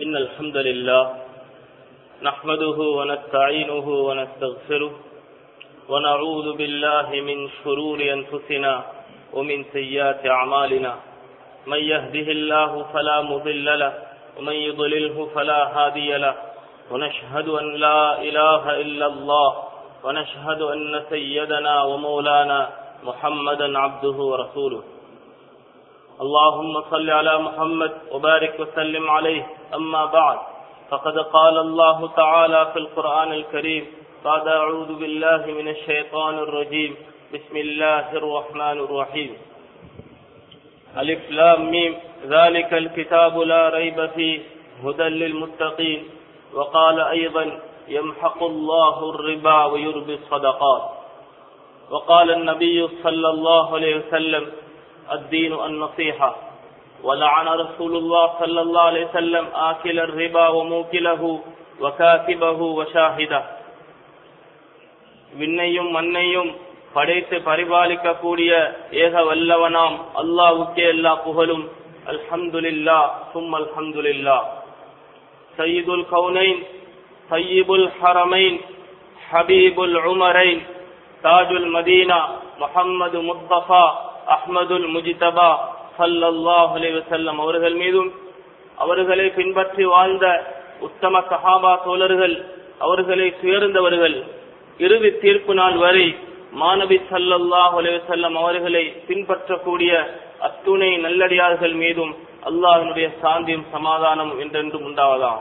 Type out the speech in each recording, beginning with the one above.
إن الحمد لله نحمده ونستعينه ونستغفره ونعوذ بالله من شرور أنفسنا ومن سيئات أعمالنا من يهده الله فلا مضل له ومن يضلله فلا هادي له ونشهد أن لا إله إلا الله ونشهد أن سيدنا ومولانا محمدا عبده ورسوله اللهم صل على محمد وبارك وسلم عليه أما بعد فقد قال الله تعالى في القرآن الكريم بعد أعوذ بالله من الشيطان الرجيم بسم الله الرحمن الرحيم ألف لام ميم ذلك الكتاب لا ريب فيه هدى للمتقين وقال أيضا يمحق الله الربا ويربي الصدقات وقال النبي صلى الله عليه وسلم الدين النصيحة ولعن رسول الله صلى الله عليه وسلم آكل الربا وموكله وكاتبه وشاهده விண்ணையும் மண்ணையும் படைத்து பரிபாலிக்க கூடிய ஏக வல்லவனாம் அல்லாஹ்வுக்கே எல்லா புகழும். அல்ஹம்துலில்லாஹ் சும்ம அல்ஹம்துலில்லாஹ். சய்யிதுல் கௌனைன் தய்யிபுல் ஹரமைன் ஹபீபுல் உமரைன் தாஜுல் மதீனா முஹம்மது முஸ்தபா அஹ்மதுல் முஜ்தபா ஸல்லல்லாஹு அலைஹி வஸல்லம் அவர்கள் மீதும் அவர்களை பின்பற்றி வாழ்ந்த உத்தம சஹாபா தோழர்கள் அவர்களை சுயர்ந்தவர்கள் இறுதி தீர்ப்பு நாள் வரை மாநபி ஸல்லல்லாஹு அலைஹி வஸல்லம் அவர்களை பின்பற்றக்கூடிய அத்துணை நல்லடியார்கள் மீதும் அல்லாஹ்வுடைய சாந்தியும் சமாதானம் என்றென்றும் உண்டாவதா.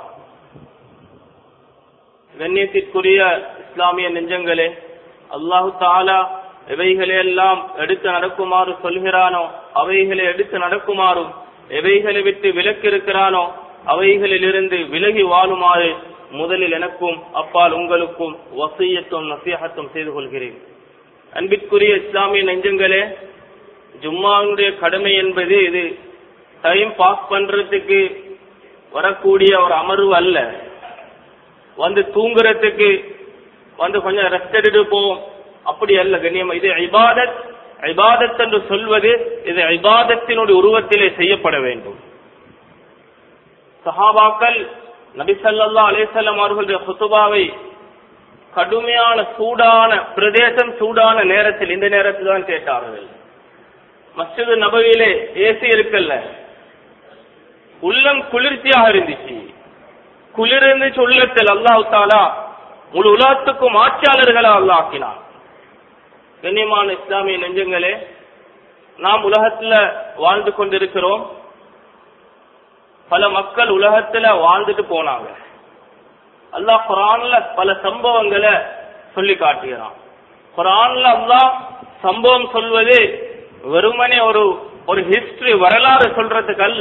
கண்ணியத்திற்குரிய இஸ்லாமிய நெஞ்சங்களே, அல்லாஹு தஆலா எவைகளை எல்லாம் எடுத்து நடக்குமாறு சொல்கிறானோ அவைகளை எடுத்து நடக்குமாறும் எவைகளை விட்டு விலக்கிருக்கிறானோ அவைகளிலிருந்து விலகி வாழுமாறு முதலில் எனக்கும் அப்பால் உங்களுக்கும் வசியத்தும் நசீஹத்தும் செய்து கொள்கிறேன். அன்பிற்குரிய இஸ்லாமிய நெஞ்சங்களே, ஜும்மாவுடைய கடமை என்பது இது டைம் பாஸ் பண்றதுக்கு வரக்கூடிய ஒரு அமர்வு அல்ல. வந்து தூங்குறதுக்கு வந்து கொஞ்சம் ரெஸ்ட் எடுத்து போவோம் அப்படி அல்ல கண்ணியம். இது இபாதத். இபாதத் என்று சொல்வது இது இபாதத்தினுடைய உருவத்திலே செய்யப்பட வேண்டும். சஹாபாக்கள் நபி ஸல்லல்லாஹு அலைஹி வஸல்லம் அவர்களுடைய குதுபாவை கடுமையான சூடான பிரதேசம் சூடான நேரத்தில் இந்த நேரத்தில் தான் கேட்டார்கள். மஸ்ஜித் நபவியிலே ஏசி இருக்கல்ல, உள்ளம் குளிர்ச்சியாக இருந்துச்சு. குளிர்ந்து உள்ளத்தில் அல்லாஹ் தஆலா முழு உலகத்துக்கும் ஆட்சியாளர்களை அல்லாஹ் ஆக்கினான். கண்ணியமான இஸ்லாமிய நெஞ்சங்களே, நாம் உலகத்துல வாழ்ந்து கொண்டிருக்கிறோம். பல மக்கள் உலகத்துல வாழ்ந்துட்டு போனாங்க. அல்லாஹ் குர்ஆன்ல பல சம்பவங்களை சொல்லி காட்டுகிறான். குர்ஆன்ல அல்லாஹ் சம்பவம் சொல்வது வெறுமனே ஒரு ஹிஸ்டரி வரலாறு சொல்றதுக்கு அல்ல,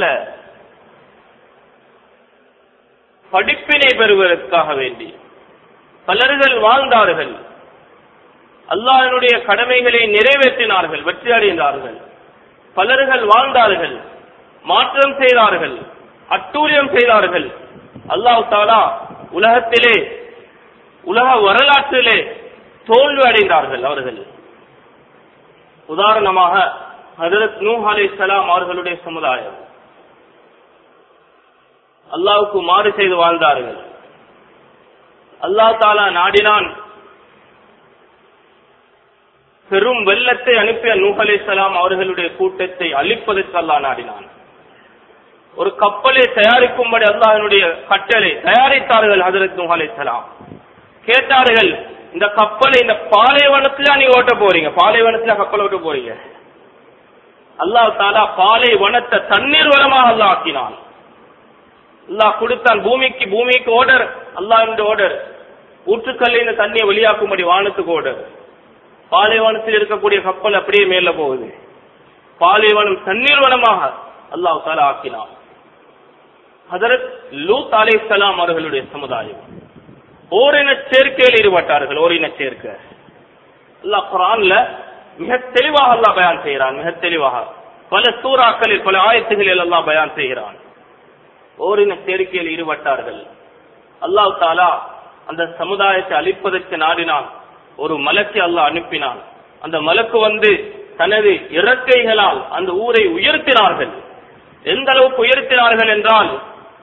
படிப்பினை பெறுவதற்காக வேண்டி பலர்கள் வாழ்ந்தார்கள். அல்லாஹ்வினுடைய கடமைகளை நிறைவேற்றினார்கள், வெற்றி அடைந்தார்கள். பலர்கள் வாழ்ந்தார்கள், மாற்றம் செய்தார்கள், அட்டூழியம் செய்தார்கள். அல்லாஹ் தஆலா உலகத்திலே உலக வரலாற்றிலே தோல்வி அடைந்தார்கள் அவர்கள். உதாரணமாக ஹஜ்ரத் நூஹ் அலைஹிஸ்ஸலாம் அவர்களுடைய சமுதாயம் அல்லாஹ்வுக்கு மாறு செய்து வாழ்ந்தார்கள். அல்லாஹ் தஆலா நாடினான், பெரும் வெள்ளத்தை அனுப்பிய நூஹ் அலைஹிஸ்ஸலாம் அவர்களுடைய கூட்டத்தை அழிப்பதற்கு அல்லாஹ் நாடினான். ஒரு கப்பலை தயாரிக்கும்படி அல்லாஹ்வினுடைய கட்டளை தயாரித்தார்கள். ஹஜ்ரத் நூஹ் அலைஹிஸ்ஸலாம் கேட்டார்கள், இந்த கப்பலை இந்த பாலைவனத்துல நீ ஓட்ட போறீங்க, பாலைவனத்துல கப்பல் ஓட்ட போறீங்க. அல்லாஹ் தஆலா பாலைவனத்தை தண்ணீர் வளமாக அல்லாஹ் ஆக்கினான். அல்லாஹ் கொடுத்தான் பூமிக்கு ஓர்டர், அல்லாஹ்வினுடைய ஓர்டர். ஊற்றுக்கல்ல இந்த தண்ணியை வெளியாக்கும்படி வானத்துக்கு ஓர்டர். பாலைவனத்தில் இருக்கக்கூடிய கப்பல் அப்படியே மேல போகுது. பாலைவனம் தண்ணீர் வனமாக அல்லாஹ் தஆலா ஆக்கினான். ஹஜ்ரத் லூத் அலைஹிஸ்ஸலாம் அவர்களுடைய சமுதாயம் ஓரின சேர்க்கையில் ஈடுபட்டார்கள். ஓரின சேர்க்கை அல்லாஹ் குர்ஆன்ல மிக தெளிவாக அல்லாஹ் பயான் செய்கிறான். மிக தெளிவாக பல சூறாக்களில் பல ஆயத்துகளில் அல்லாஹ் பயான் செய்கிறான். ஓரின சேர்க்கையில் ஈடுபட்டார்கள். அல்லாஹ் தஆலா அந்த சமுதாயத்தை அழிப்பதற்கு நாடினான். ஒரு மலக்கை அல்லாஹ் அனுப்பினான். அந்த மலக்கு வந்து தனது இறக்கைகளால் அந்த ஊரை உயர்த்தினார்கள். எந்த அளவுக்கு உயர்த்தினார்கள் என்றால்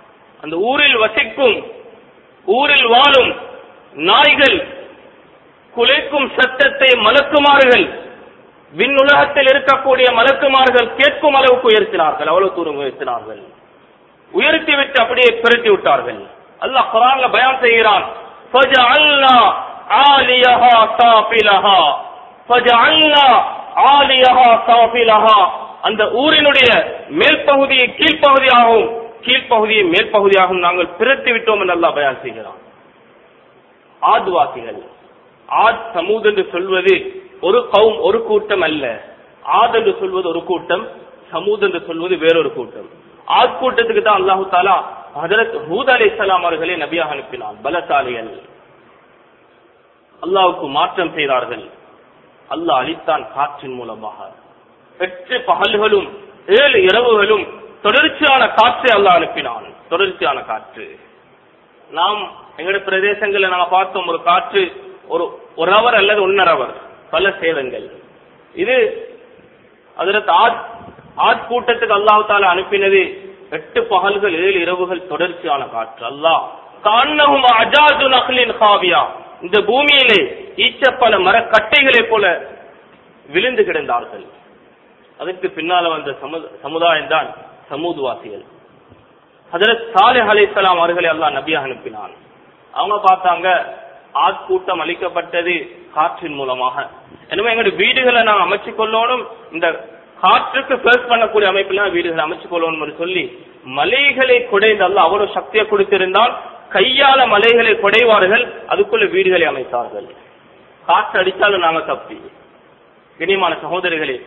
அந்த ஊரில் வசிக்கும், ஊரில் வாழும் நாய்கள் குலைக்கும் சத்தத்தை மலக்குமார்கள், விண்ணுலகத்தில் இருக்கக்கூடிய மலக்குமார்கள் கேட்கும் அளவுக்கு உயர்த்தினார்கள். அவ்வளவு தூரம் உயர்த்தினார்கள். உயர்த்திவிட்டு அப்படியே பிரட்டி விட்டார்கள். அல்லாஹ் குர்ஆன்ல பயான் செய்கிறான், ஃபஜஅல்னா ஆலியஹா சாஃபிலஹா, ஃபஜஅல்னா ஆலியஹா சாஃபிலஹா. அந்த ஊரினுடைய மேல் பகுதியை கீழ்ப்பகுதியாகவும் கீழ்ப்பகுதியை மேல் பகுதியாகவும் நாங்கள் பிரட்டி விட்டோம் என்று அல்லாஹ் பயான் செய்கிறான். ஆத்வாசிகள், ஆத் சமூத் என்று சொல்வது ஒரு கௌம், ஒரு கூட்டம் அல்ல. ஆத் என்று சொல்வது ஒரு கூட்டம், சமூத் என்று சொல்வது வேறொரு கூட்டம். ஆத் கூட்டத்துக்கு தான் அல்லாஹு தாலா ஹஜரத் ஹூத் அலைஹிஸ்ஸலாம் அவர்களை நபியாக அனுப்பினான். பலசாலிகள் அல்லாஹ்வுக்கு மாற்றம் செய்தார்கள். அல்லாஹ் அளித்தான் காற்றின் மூலமாக. 8 பகல்களும் 7 இரவுகளும் தொடர்ச்சியான காற்றை அல்லாஹ் அனுப்பினான். தொடர்ச்சியான காற்று. நாம் எங்களுடைய பிரதேசங்களில் நாங்கள் பார்த்தோம், ஒரு காற்று ஒரு அவர் அல்லது 1.5 அவர், பல சேதங்கள். இது ஹஜரத் ஆத் கூட்டத்துக்கு அல்லாஹ் தாலா அனுப்பினது 8 பகல்கள் 7 இரவுகள் தொடர்ச்சியான காற்று. அல்லாஹ் கான்னஹும் அஜாது நக்லின் காவியா, இந்த பூமியிலே ஈச்சப்பல மரக்கட்டைகளை போல விழுந்து கிடந்தார்கள். அதற்கு பின்னால வந்த சமுதாயம் தான் சமூத்வாசிகள். ஹஜரத் சாலிஹ் அலைஹிஸ்ஸலாம் அவர்களை அல்லாஹ் நபியாக அனுப்பினான். அவங்க பார்த்தாங்க, ஆத் கூட்டம் அளிக்கப்பட்டது காற்றின் மூலமாக. எனவே எங்களுடைய வீடுகளை நாங்கள் அமைச்சு கொள்ளணும், இந்த காற்றுக்கு ஃபேஸ் பண்ணக்கூடிய அமைப்பில் வீடுகளை அமைச்சு கொள்ளணும் சொல்லி மலைகளை குடைந்து அல்லாஹ் அவ்வளவு சக்தியை கொடுத்திருந்தால் கையால மலைகளை குடைவார்கள், அதுக்குள்ள வீடுகளை அமைத்தார்கள். காற்று அடித்தாலும் நாங்க தப்பி. கண்ணியமான சகோதரிகளே,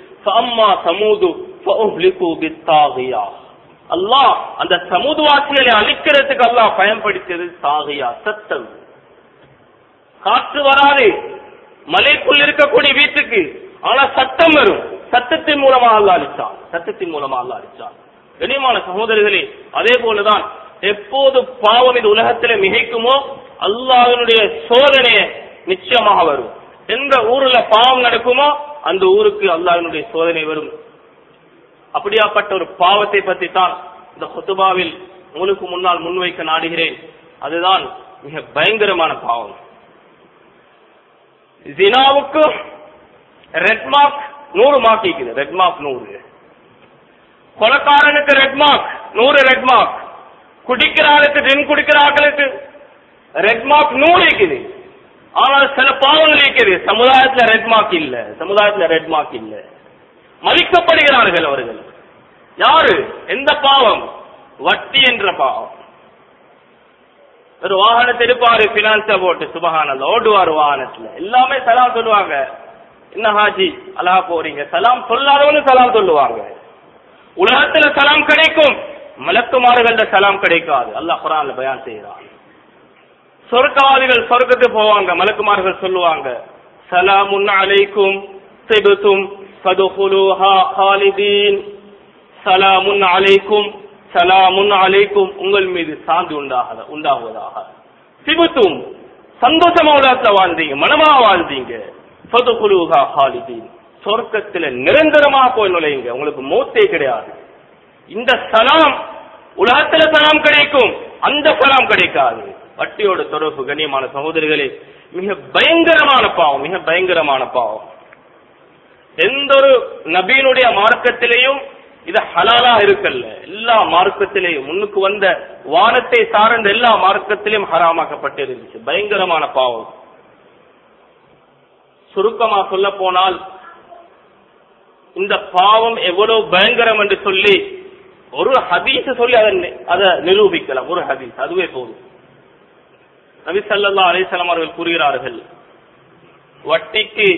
அல்லாஹ் அந்த சமூகவாசிகளை அழிக்கிறதுக்கு அல்லாஹ் பயன்படுத்தியது சாகியா, சத்தம். காற்று வராது மலைக்குள் இருக்கக்கூடிய வீட்டுக்கு, ஆனா சத்தம் வரும். சத்தத்தின் மூலமாக அல்லாஹ் அழிச்சான். சத்தத்தின் மூலமாக அல்லாஹ் அழிச்சான். கண்ணியமான சகோதரிகளே, அதே போலதான் எப்போது பாவம் இந்த உலகத்திலே மிகைக்குமோ அல்லாஹ்வினுடைய சோதனை நிச்சயமாக வரும். எந்த ஊர்ல பாவம் நடக்குமோ அந்த ஊருக்கு அல்லாஹ்வினுடைய சோதனை வரும். அப்படியாப்பட்ட ஒரு பாவத்தை பற்றி தான் இந்த குத்துபாவில் உங்களுக்கு முன்னால் முன்வைக்க நாடுகிறேன். அதுதான் மிக பயங்கரமான பாவம். ஜினாவுக்கு ரெட் மார்க் 100 மார்க் இருக்குது. Red mark 100. கொலைக்காரனுக்கு ரெட் மார்க் 100 ரெட் மார்க். குடிக்கிறாளுக்கு, ட்ரிங்க் குடிக்கிறார்களுக்கு ரெட் மார்க் 100 இருக்குது. ஆனால் சில பாவங்கள் இருக்குது, சமுதாயத்துல ரெட் மார்க் இல்ல. சமுதாயத்துல ரெட் மார்க் இல்ல. மதிக்கப்படுகிறார்கள் அவர்கள். யாரு? எந்த பாவம்? வட்டி என்ற பாவம். ஒரு வாகனத்தை எடுப்பாரு, பினான்ஸ போட்டு சுபஹானல்லாஹ் ஓடுவார் வாகனத்துல. எல்லாமே சலாம் சொல்லுவாங்க. என்ன ஹாஜி அழகா போறீங்க? சலாம் சொல்லாதவனு சலாம் சொல்லுவாங்க. உலகத்துல சலாம் கிடைக்கும், மலக்குமார்கள்ட சலாம் கிடைக்காது. அல்லாஹ் குர்ஆன்ல பயான் செய்கிறான். சொர்க்கவாதிகள் சொர்க்கத்துக்கு போவாங்க, மலக்குமார்கள் சொல்லுவாங்க, சலாமுன் அலைக்கும் திபுதும் ஃபதுகுலூஹா காலிதீன். சலாமுன் அலைக்கும், சலாமுன் அலைக்கும், உங்கள் மீது சாந்தி உண்டாகுவதாக. திபுதும், சந்தோஷமா உலகத்துல வாழ்ந்தீங்க, மனமா வாழ்ந்தீங்க. ஃபதுகுலூஹா காலிதீன், சொர்க்கத்துல நிரந்தரமாக போய் நுழையுங்க, உங்களுக்கு மௌத்தே கிடையாது. இந்த சலாம் உலகத்துல சலாம் கிடைக்கும், அந்த சலாம் கிடைக்காது. வட்டியோட தொடர்பு கண்ணியமான சகோதரிகளே மிக பயங்கரமான பாவம். மிக பயங்கரமான பாவம். எந்த ஒரு நபியினுடைய மார்க்கத்திலேயும் இது ஹலாலா இருக்கல்ல. எல்லா மார்க்கத்திலேயும் முன்னுக்கு வந்த வானத்தை சார்ந்த எல்லா மார்க்கத்திலையும் ஹராமாக்கப்பட்டு இருந்துச்சு. பயங்கரமான பாவம். சுருக்கமா சொல்ல போனால் இந்த பாவம் எவ்வளவு பயங்கரம் என்று சொல்லி ஒரு ஹதீஸ் சொல்லி அதை நிரூபிக்கலாம். ஒரு ஹதீஸ் அதுவே போதும். நபி ஸல்லல்லாஹு அலைஹி வஸல்லம் அவர்கள் கூறுகிறார்கள், வட்டிக்கு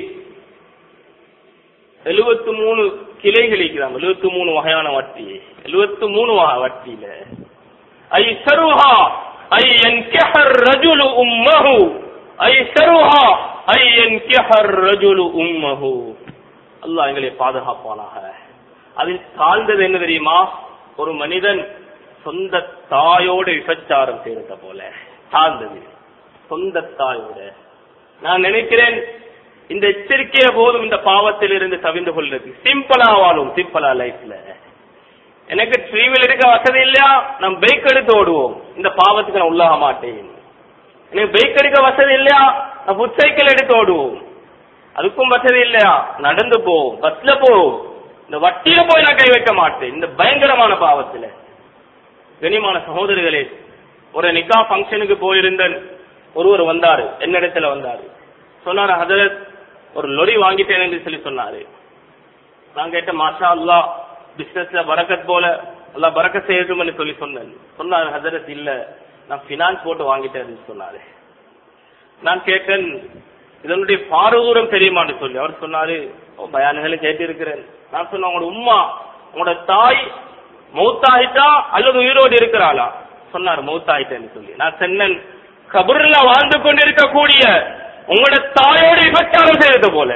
73 கிளைகள் இருக்கிறாங்க. 73 வகையான வட்டி. 73 வகை வட்டியில ஐஸருஹா ஐயன்கிஹர் ரஜுலு உம்மஹு, ஐஸருஹா ஐயன்கிஹர் ரஜுலு உம்மஹு. அல்லாஹ் எங்களை பாதுகாப்பானாக. அதில் தாழ்ந்தது என்ன தெரியுமா? ஒரு மனிதன் சொந்த தாயோடு விபச்சாரம் செய்யறத போல தாழ்ந்தது. சொந்த தாயோட. நான் நினைக்கிறேன் இந்த எச்சரிக்கைய போதும் இந்த பாவத்தில் இருந்து தவிர்ந்து கொள்வது. சிம்பிளா வாழும், சிம்பிளா லைஃப்ல எனக்கு த்ரீ வீல் எடுக்க வசதி இல்லையா, நான் பைக் எடுத்து ஓடுவோம், இந்த பாவத்துக்கு நான் உள்ளாக மாட்டேன். எனக்கு பைக் எடுக்க வசதி இல்லையா, நான் ஃபுட் சைக்கிள் எடுத்து ஓடுவோம். அதுக்கும் வசதி இல்லையா, நடந்து போ, பஸ்ல போ, இந்த வட்டியில போய் நான் கை வைக்க மாட்டேன், இந்த பயங்கரமான பாவத்துல. கனிமான சகோதரர்களே, ஒரு நிக்கா ஃபங்க்ஷனுக்கு போயிருந்தேன். ஒருவர் வந்தாரு, என்னிடத்துல வந்தாரு. சொன்னாரு, ஹதரத் ஒரு லொரி வாங்கிட்டேன் என்று சொல்லி சொன்னாரு. நான் கேட்டேன், மாஷா அல்லாஹ், பிசினஸ்ல பரக்கத் போல அல்லாஹ் பரக்கத் செய்யட்டும் சொல்லி சொன்னேன். சொன்னாரு, ஹதரத் இல்ல, நான் பினான்ஸ் போட்டு வாங்கிட்டேன் சொன்னாரு. நான் கேட்டேன், இதனுடைய பாரதூரம் தெரியுமான்னு சொல்லி. அவர் சொன்னாரு, பயானுகளை கேட்டு இருக்கிறேன். நான் சொன்னேன், உங்களோட உம்மா, உங்களோட தாய் மௌத்தாயிட்டா அல்லது உயிரோடு இருக்கிறாளா? சொன்னார், மௌத்தாயிட்டேன்னு சொல்லி. நான் சொன்னேன், கபர்ல வாழ்ந்து கொண்டிருக்கக்கூடிய உங்களோட தாயோடு விபச்சாரம் செய்யறது போல,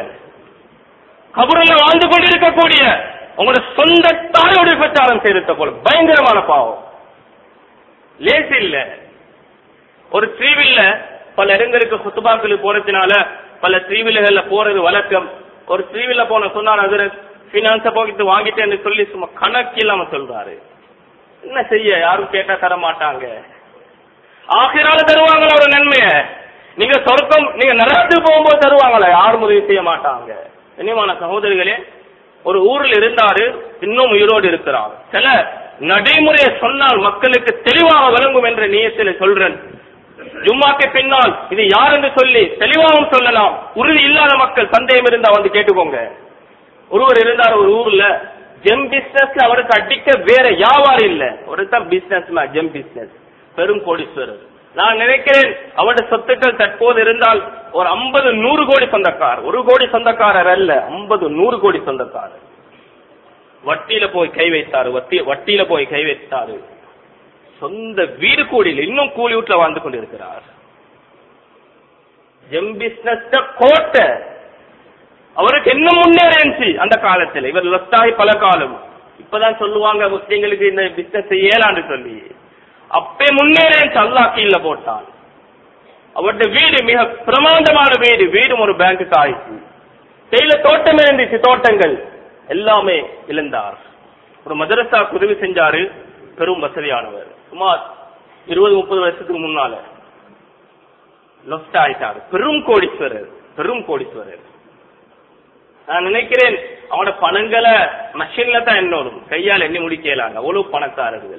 கபர்ல வாழ்ந்து கொண்டிருக்கக்கூடிய உங்களோட சொந்த தாயோடு விபச்சாரம் செய்யறது போல பயங்கரமான பாவம். லேஸ் இல்ல. ஒரு த்ரீவில்ல பல இடங்களுக்கு குத்துபாக்களுக்கு போறதுனால பல த்ரீவில்ல போறது வழக்கம். ஒரு த்ரீவில்ல போன சொன்னார், அது பினான்ஸ போக்கிட்டு வாங்கிட்டேன்னு சொல்லி சும்மா கணக்கு இல்லாம சொல்றாரு. என்ன செய்ய, யாரும் கேட்டா தர மாட்டாங்க. ஆகிரால தருவாங்களா ஒரு நன்மைய? நீங்க சொர்க்கம், நீங்க நரகத்துக்கு போகும்போது தருவாங்களா? யாரும் உதவி செய்ய மாட்டாங்க. இனிமான சகோதரிகளே, ஒரு ஊரில் இருந்தாரு, இன்னும் உயிரோடு இருக்கிறார். சில நடைமுறையை சொன்னால் மக்களுக்கு தெளிவாக விளங்கும் என்ற நியத்தில் சொல்றேன். ஜும்மாக்கு பின்னால் இது யார் என்று சொல்லி தெளிவாகவும் சொல்லலாம். உறுதி இல்லாத மக்கள் சந்தேகம் இருந்தா வந்து கேட்டுக்கோங்க. ஒருவர் இருந்தார் ஒரு ஊர்ல, ஜெம் பிசினஸ், அவருக்கு அடிக்க வேற வியாபாரம் இல்ல, ஒருத்தர் பிசினஸ் ஜெம் பிசினஸ், பெரும் கோடீஸ்வரர். நான் நினைக்கிறேன் அவருடைய சொத்துக்கள் தற்போது இருந்தால் ஒரு 50-100 கோடி சொந்தக்காரர். 1 கோடி சொந்தக்காரர் அல்ல, 50-100 கோடி சொந்தக்காரர். வட்டியில போய் கை வைத்தாரு, வட்டியில போய் கை வைத்தாரு. சொந்த வீடு கூடியில் இன்னும் கூலி வீட்டுல வாழ்ந்து கொண்டிருக்கிறார். ஜெம் பிசினஸ் கோட்டை அவருக்கு என்ன முன்னேறிச்சு அந்த காலத்துல. இவர் லொஸ்டாகி பல காலம். இப்பதான் சொல்லுவாங்க முஸ்லீம்களுக்கு இந்த பிசினஸ் செய்யலான்னு சொல்லி. அப்பே முன்னேறிச்சு, அல்லாஹ் கீழ போட்டான். அவருடைய வீடு மிக பிரமாண்டமான வீடு, வீடும் ஒரு பேங்க்கு ஆயிடுச்சு. கையில தோட்டம் இருந்துச்சு, தோட்டங்கள் எல்லாமே இழந்தார். ஒரு மதரசா உதவி செஞ்சாரு, பெரும் வசதியானவர். சுமார் 20-30 வருஷத்துக்கு முன்னால லொஸ்ட் ஆயிட்டாரு. பெரும் கோடீஸ்வரர், பெரும் கோடீஸ்வரர். நான் நினைக்கிறேன் அவனோட பணங்களை மஷின்ல தான் எண்ணணும், கையால் எண்ணி முடிக்கலாங்க, அவ்வளவு பணக்காரர்கள்.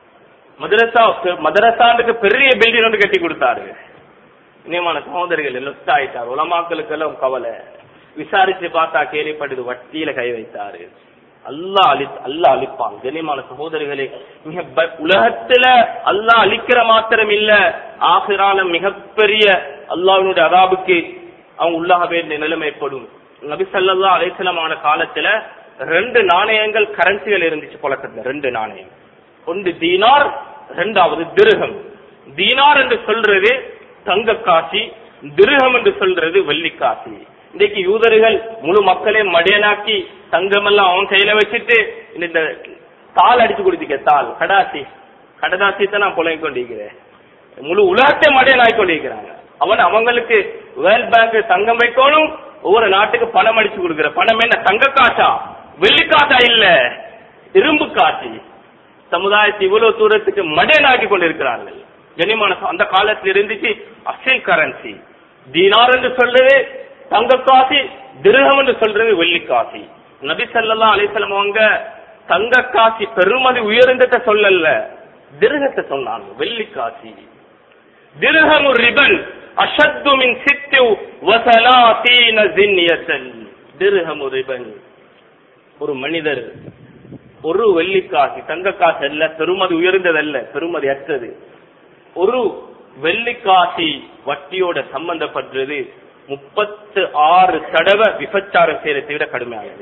மதரசாண்டுக்கு பெரிய பில்டிங் ஒன்று கட்டி கொடுத்தாரு. இனியமான சகோதரிகள் லொஸ்ட் ஆயிட்டார். உலமாக்களுக்கு எல்லாம் கவலை. விசாரிச்சு பார்த்தா கேள்விப்பட்டது வட்டியில கை வைத்தாரு. அல்லாஹ் அழிப்பான். கண்ணியமான சகோதரிகளே, மிக உலகத்துல அல்லாஹ் அழிக்கிற மாத்திரம் இல்ல, ஆகிரால மிகப்பெரிய அல்லாஹ்வினுடைய அதாபுக்கு அவங்க உள்ளாக வேண்டிய நிலைமைப்படும். நபி ஸல்லல்லாஹு அலைஹி வஸல்லம் ஆன காலத்துல 2 நாணயங்கள் கரன்சிகள் இருந்துச்சு புழக்கத்துல. 2 நாணயம், ஒன்று தீனார், இரண்டாவது திர்ஹம். தீனார் என்று சொல்றது தங்க காசி, திர்ஹம் என்று சொல்றது வெள்ளி காசி. இன்றைக்கு யூதர்கள் முழு மக்களே மடையனாக்கி தங்கமெல்லாம் அவன் கையில வச்சுட்டு இந்த தாள் அடிச்சு கொடுத்தீங்க, தாள் கடதாசி தான் நான் புலங்கி கொண்டிருக்கிறேன். முழு உலகத்தை மடையனாக்கி கொண்டிருக்கிறாங்க. அவங்களுக்கு வேர்ல்ட் பேங்க் தங்கம் வைக்கணும், ஒவ்வொரு நாட்டுக்கு பணம் அடிச்சு கொடுக்கிற. பணம் என்ன, தங்க காசா வெள்ளி காசா இல்ல, இரும்பு காசி. சமுதாயத்தை இவ்வளவு தூரத்துக்கு மடையனாக்கி கொண்டிருக்கிறார்கள். கண்ணியமான அந்த காலத்தில் இருந்துச்சு அசல் கரன்சி. தீனார் என்று சொல்றது தங்க காசி, திர்ஹம் என்று சொல்றது வெள்ளி காசி. நபி ஸல்லல்லாஹு அலைஹி வஸல்லம் அவங்க தங்க காசி பெருமதி உயர்ந்ததை சொல்லல, திர்ஹத்தை சொன்னாங்க, வெள்ளி காசி. திர்ஹமு ரிபன் அஷத்து மின் சித்து வஸலாதீன ஜின்யத்தன். திர்ஹமு ரிபன், ஒரு மனிதர் ஒரு வெள்ளி காசி, தங்க காசு அல்ல, பெருமதி உயர்ந்ததல்ல, பெருமதி அற்றது. ஒரு வெள்ளி காசி வட்டியோட சம்பந்தப்பட்டது 36 தடவை விபச்சாரம் செய்யறதை விட கடுமையானது.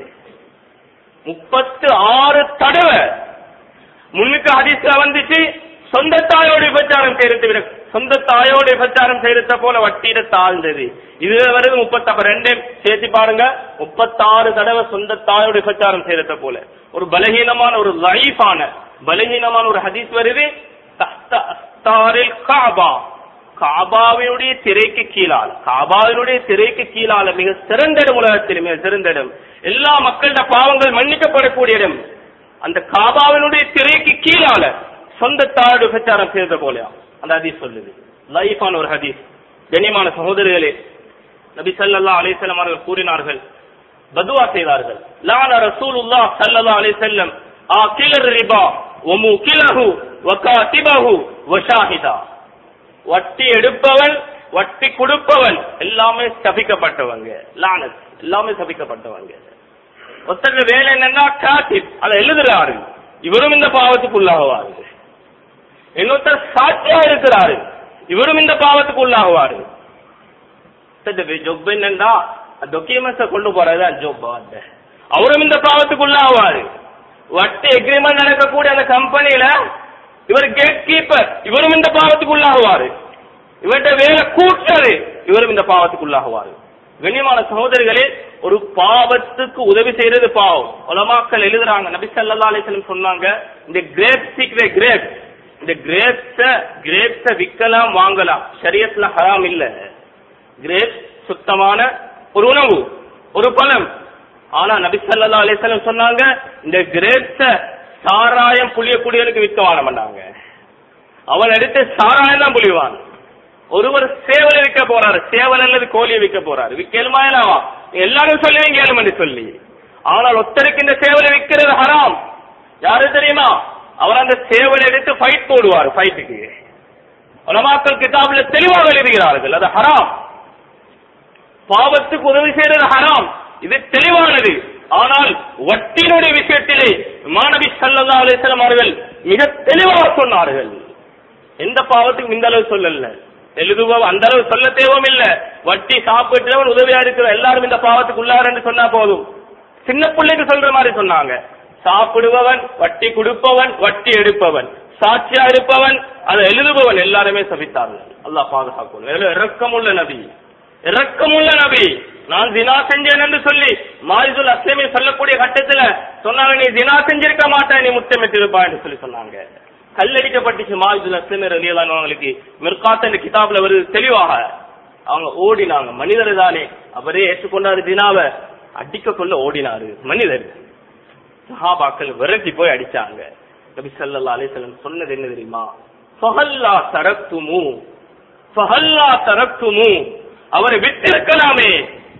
36 தடவை. முன்னுக்கு ஹதீஸ்ல வந்துச்சு, சொந்த தாயோட விபச்சாரம் செய்யறதை விட, சொந்த தாயோட விபச்சாரம் செய்யறத போல வட்டியிட தாழ்ந்தது. இதுல வருது 32 சேர்த்து பாருங்க, 36 தடவை சொந்த தாயோட விபச்சாரம் செய்யறத போல. ஒரு பலகீனமான, ஒரு லைஃபான பலகீனமான ஒரு ஹதீஸ் வருது, தஹ்த அஸ்தாரில் கஅபா, காபாவினுடைய திரைக்கு கீழால், காபாவினுடைய திரைக்கு கீழால மிக சிறந்த இடம், உலகத்தில் மிக சிறந்த இடம், எல்லா மக்களோட பாவங்கள் மன்னிக்கப்படக்கூடிய இடம். அந்த காபாவினுடைய திரைக்கு கீழால சொந்த தாடு பிரச்சாரம் செய்த போலயா அந்த ஹதீஸ் சொல்லுது. லைஃபான ஒரு ஹதீஸ். கண்ணியமான சகோதரர்களே, நபி ஸல்லல்லாஹு அலைஹி வஸல்லம் அவர்கள் கூறினார்கள், பதுவா செய்தார்கள். லான ரசூலுல்லாஹ் ஸல்லல்லாஹு அலைஹி வஸல்லம் ஆகிலர் ரிபா வ முகிலஹு வ காதிபஹு வ ஷாஹிதா. வட்டி எடுப்பவன் வட்டி கொடுப்பவன் எல்லாமே சபிக்கப்பட்டவங்க. லானத் எல்லாமே சபிக்கப்பட்டவங்க. ஒருத்தர் வேலை என்னன்னா காத்திப், அதை எழுதுறாரு, இவரும் இந்த பாவத்துக்கு உள்ளாகுவாரு. இன்னொருத்தர் சாட்சியா இருக்கிறாரு, இவரும் இந்த பாவத்துக்கு உள்ளாகுவாரு. ஜொப் என்னன்னா டாக்குமெண்ட்ஸ கொண்டு போறதுதான் ஜொப், அவரும் இந்த பாவத்துக்கு உள்ளாகுவாரு. வட்டி எக்ரிமெண்ட் நடக்கக்கூடிய அந்த கம்பெனியில இவர் கேட் கீப்பர், இவரும் இந்த பாவத்துக்கு உள்ளாகுவாரு. இவர்கிட்ட வேலை கூட்டது, இவரும் இந்த பாவத்துக்கு உள்ளாகுவாரு. கண்ணியமான சகோதரிகளே, ஒரு பாவத்துக்கு உதவி செய்யறது பாவம். உலமாக்கள் எழுதுறாங்க, நபி ஸல்லல்லாஹு அலைஹி வஸல்லம் சொன்னாங்க, இந்த கிரேப்ஸ் இந்த கிரேப்ஸ விக்கலாம் வாங்கலாம், ஷரியத்ல ஹராம் இல்ல. கிரேப்ஸ் சுத்தமான ஒரு உணவு, ஒரு பழம். ஆனா நபி ஸல்லல்லாஹு அலைஹி வஸல்லம் சொன்னாங்க, இந்த கிரேப்ஸ சாராயம் புளியக்கூடியவனுக்கு விற்க வாழ மாட்டாங்க. அவன் எடுத்து சாராயம் தான் புளிவான். ஒருவர் சேவலை விற்க போறாரு, சேவல் அல்லது கோழியை விற்க போறாரு, விற்கலுமா என்னவா எல்லாரும் சொல்லுவீங்க ஏழுமணி சொல்லி. ஆனால் ஒருத்தருக்கு இந்த சேவலை விற்கிறது ஹராம். யாரு தெரியுமா? அவர் அந்த சேவலை எடுத்து ஃபைட் போடுவார். ஃபைட்டுக்கு உலமாக்கள் கிதாபுல தெளிவாக எழுதுகிறார்கள், அது ஹராம். பாவத்துக்கு உதவி செய்யறது ஹராம், இது தெளிவானது. ஆனால் வட்டியினுடைய விஷயத்திலே நபி ஸல்லல்லாஹு அலைஹி வஸல்லம் அவர்கள் மிக தெளிவாக சொன்னார்கள். எந்த பாவத்துக்கும் இந்த அளவு சொல்லல, எழுதுபவன் அந்த அளவு சொல்ல தேவையும் இல்ல. வட்டி சாப்பிட்டவன் உதவியா இருக்கிற எல்லாரும் இந்த பாவத்துக்கு உள்ளார் என்று சொன்னா போதும். சின்ன பிள்ளைக்கு சொல்ற மாதிரி சொன்னாங்க, சாப்பிடுபவன், வட்டி கொடுப்பவன், வட்டி எடுப்பவன், சாட்சியா இருப்பவன், அதை எழுதுபவன் எல்லாருமே சபித்தார்கள். அல்லாஹ் பாதுகாக்கணும். இரக்கமுள்ள நபி, இரக்கமுள்ள நபி. நான் ஜினா செஞ்சேன் என்று சொல்லி மாரிதுல் அஸ்லமி சொல்லக்கூடிய கட்டத்துல சொன்னாங்க, நீ ஜினா செஞ்சிருக்க மாட்டேன், நீ முத்தமிட்டிருப்பா என்று சொல்லி சொன்னாங்க. கல்லடிக்கப்பட்டுச்சு மாரிதுல் அஸ்லமி ரலியல்லாஹு அன்ஹு அவங்களுக்கு. மிர்காத் என்ற கிதாப்ல வருது தெளிவாக. அவங்க ஓடினாங்க, மனிதர் தானே, அவரே ஏற்றுக்கொண்டாரு, ஜினாவை அடிக்க கொள்ள ஓடினாரு மனிதர். சஹாபாக்கள் விரட்டி போய் அடிச்சாங்க. நபி ஸல்லல்லாஹு அலைஹி வஸல்லம் சொன்னது என்ன தெரியுமா? ஃபஹல்லா தரக்துமு, அவரை விட்டிருக்கலாமே.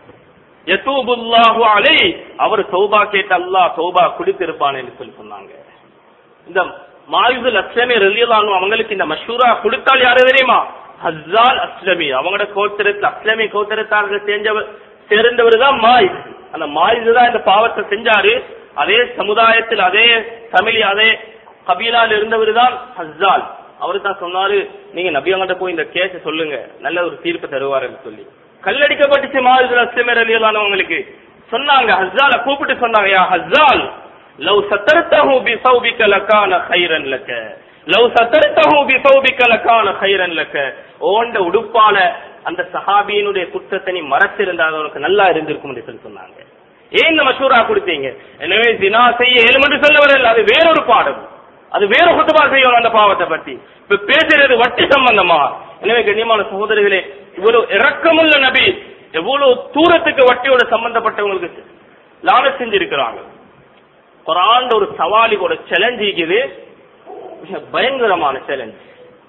யதூபுல்லாஹு அலைஹி, அவர் தௌபா கேட்ட அல்லாஹ் தௌபா கொடுத்திருப்பான் என்று சொல்லி சொன்னாங்க. இந்த மாரிதுல் அஸ்லமி ரலியல்லாஹு அன்ஹு அவங்களுக்கு இந்த மஷூரா கொடுத்தால் யாரு தெரியுமா? ஹஸ்ஸால் அஸ்லமி. அவங்களோட கோத்திரத்தில் அஸ்லமி கோத்திரத்தார்கள் சேர்ந்தவர் தான் மாயிஸ். அந்த மாயிஸ் தான் இந்த பாவத்தை செஞ்சாரு. அதே சமுதாயத்தில், அதே தமிழ், அதே கபீலால் இருந்தவர் தான் ஹஸ்ஸால். அவரு தான் சொன்னாரு, நீங்க நபி அவங்கள்ட்ட போய் இந்த கேஸ சொல்லுங்க, நல்ல ஒரு தீர்ப்பு தருவாருன்னு சொல்லி. கல்லடிக்கப்பட்டுச்சு மாரிதுல் அஸ்லமி ரலியல்லாஹு அன்ஹு அவங்களுக்கு. சொன்னாங்க, ஹஸ்ஸால கூப்பிட்டு சொன்னாங்க, யா ஹஸ்ஸால், லவ் சத்தர்தஹு பிஸௌபிக லகான கைரன் லக, லவ் சத்தர்தஹு பிஸௌபிக லகான கைரன் லக. ஓண்ட உடுப்பால அந்த சஹாபியினுடைய குற்றத்தை நீ மறைச்சிருந்தால் உனக்கு நல்லா இருந்திருக்கும் என்று சொல்லி சொன்னாங்க. ஏன் இந்த மஷூரா கொடுத்தீங்க? எனவே ஜினா செய்ய ஏழும் என்று சொல்ல வரல, அது வேறொரு பாடம், அது வேற குத்துபா செய்யணும் அந்த பாவத்தை பத்தி. இப்ப பேசுறது வட்டி சம்பந்தமா. எனவே கண்ணியமான சகோதரிகளே, இவ்வளவு இரக்கமுள்ள நபி எவ்வளவு தூரத்துக்கு வட்டியோட சம்பந்தப்பட்டவங்களுக்கு லானத் செஞ்சிருக்கிறாங்க. குர்ஆன்ல ஒரு சவாலுக்கு ஒரு சேலஞ்ச் இருக்குது, மிக பயங்கரமான சேலஞ்ச்.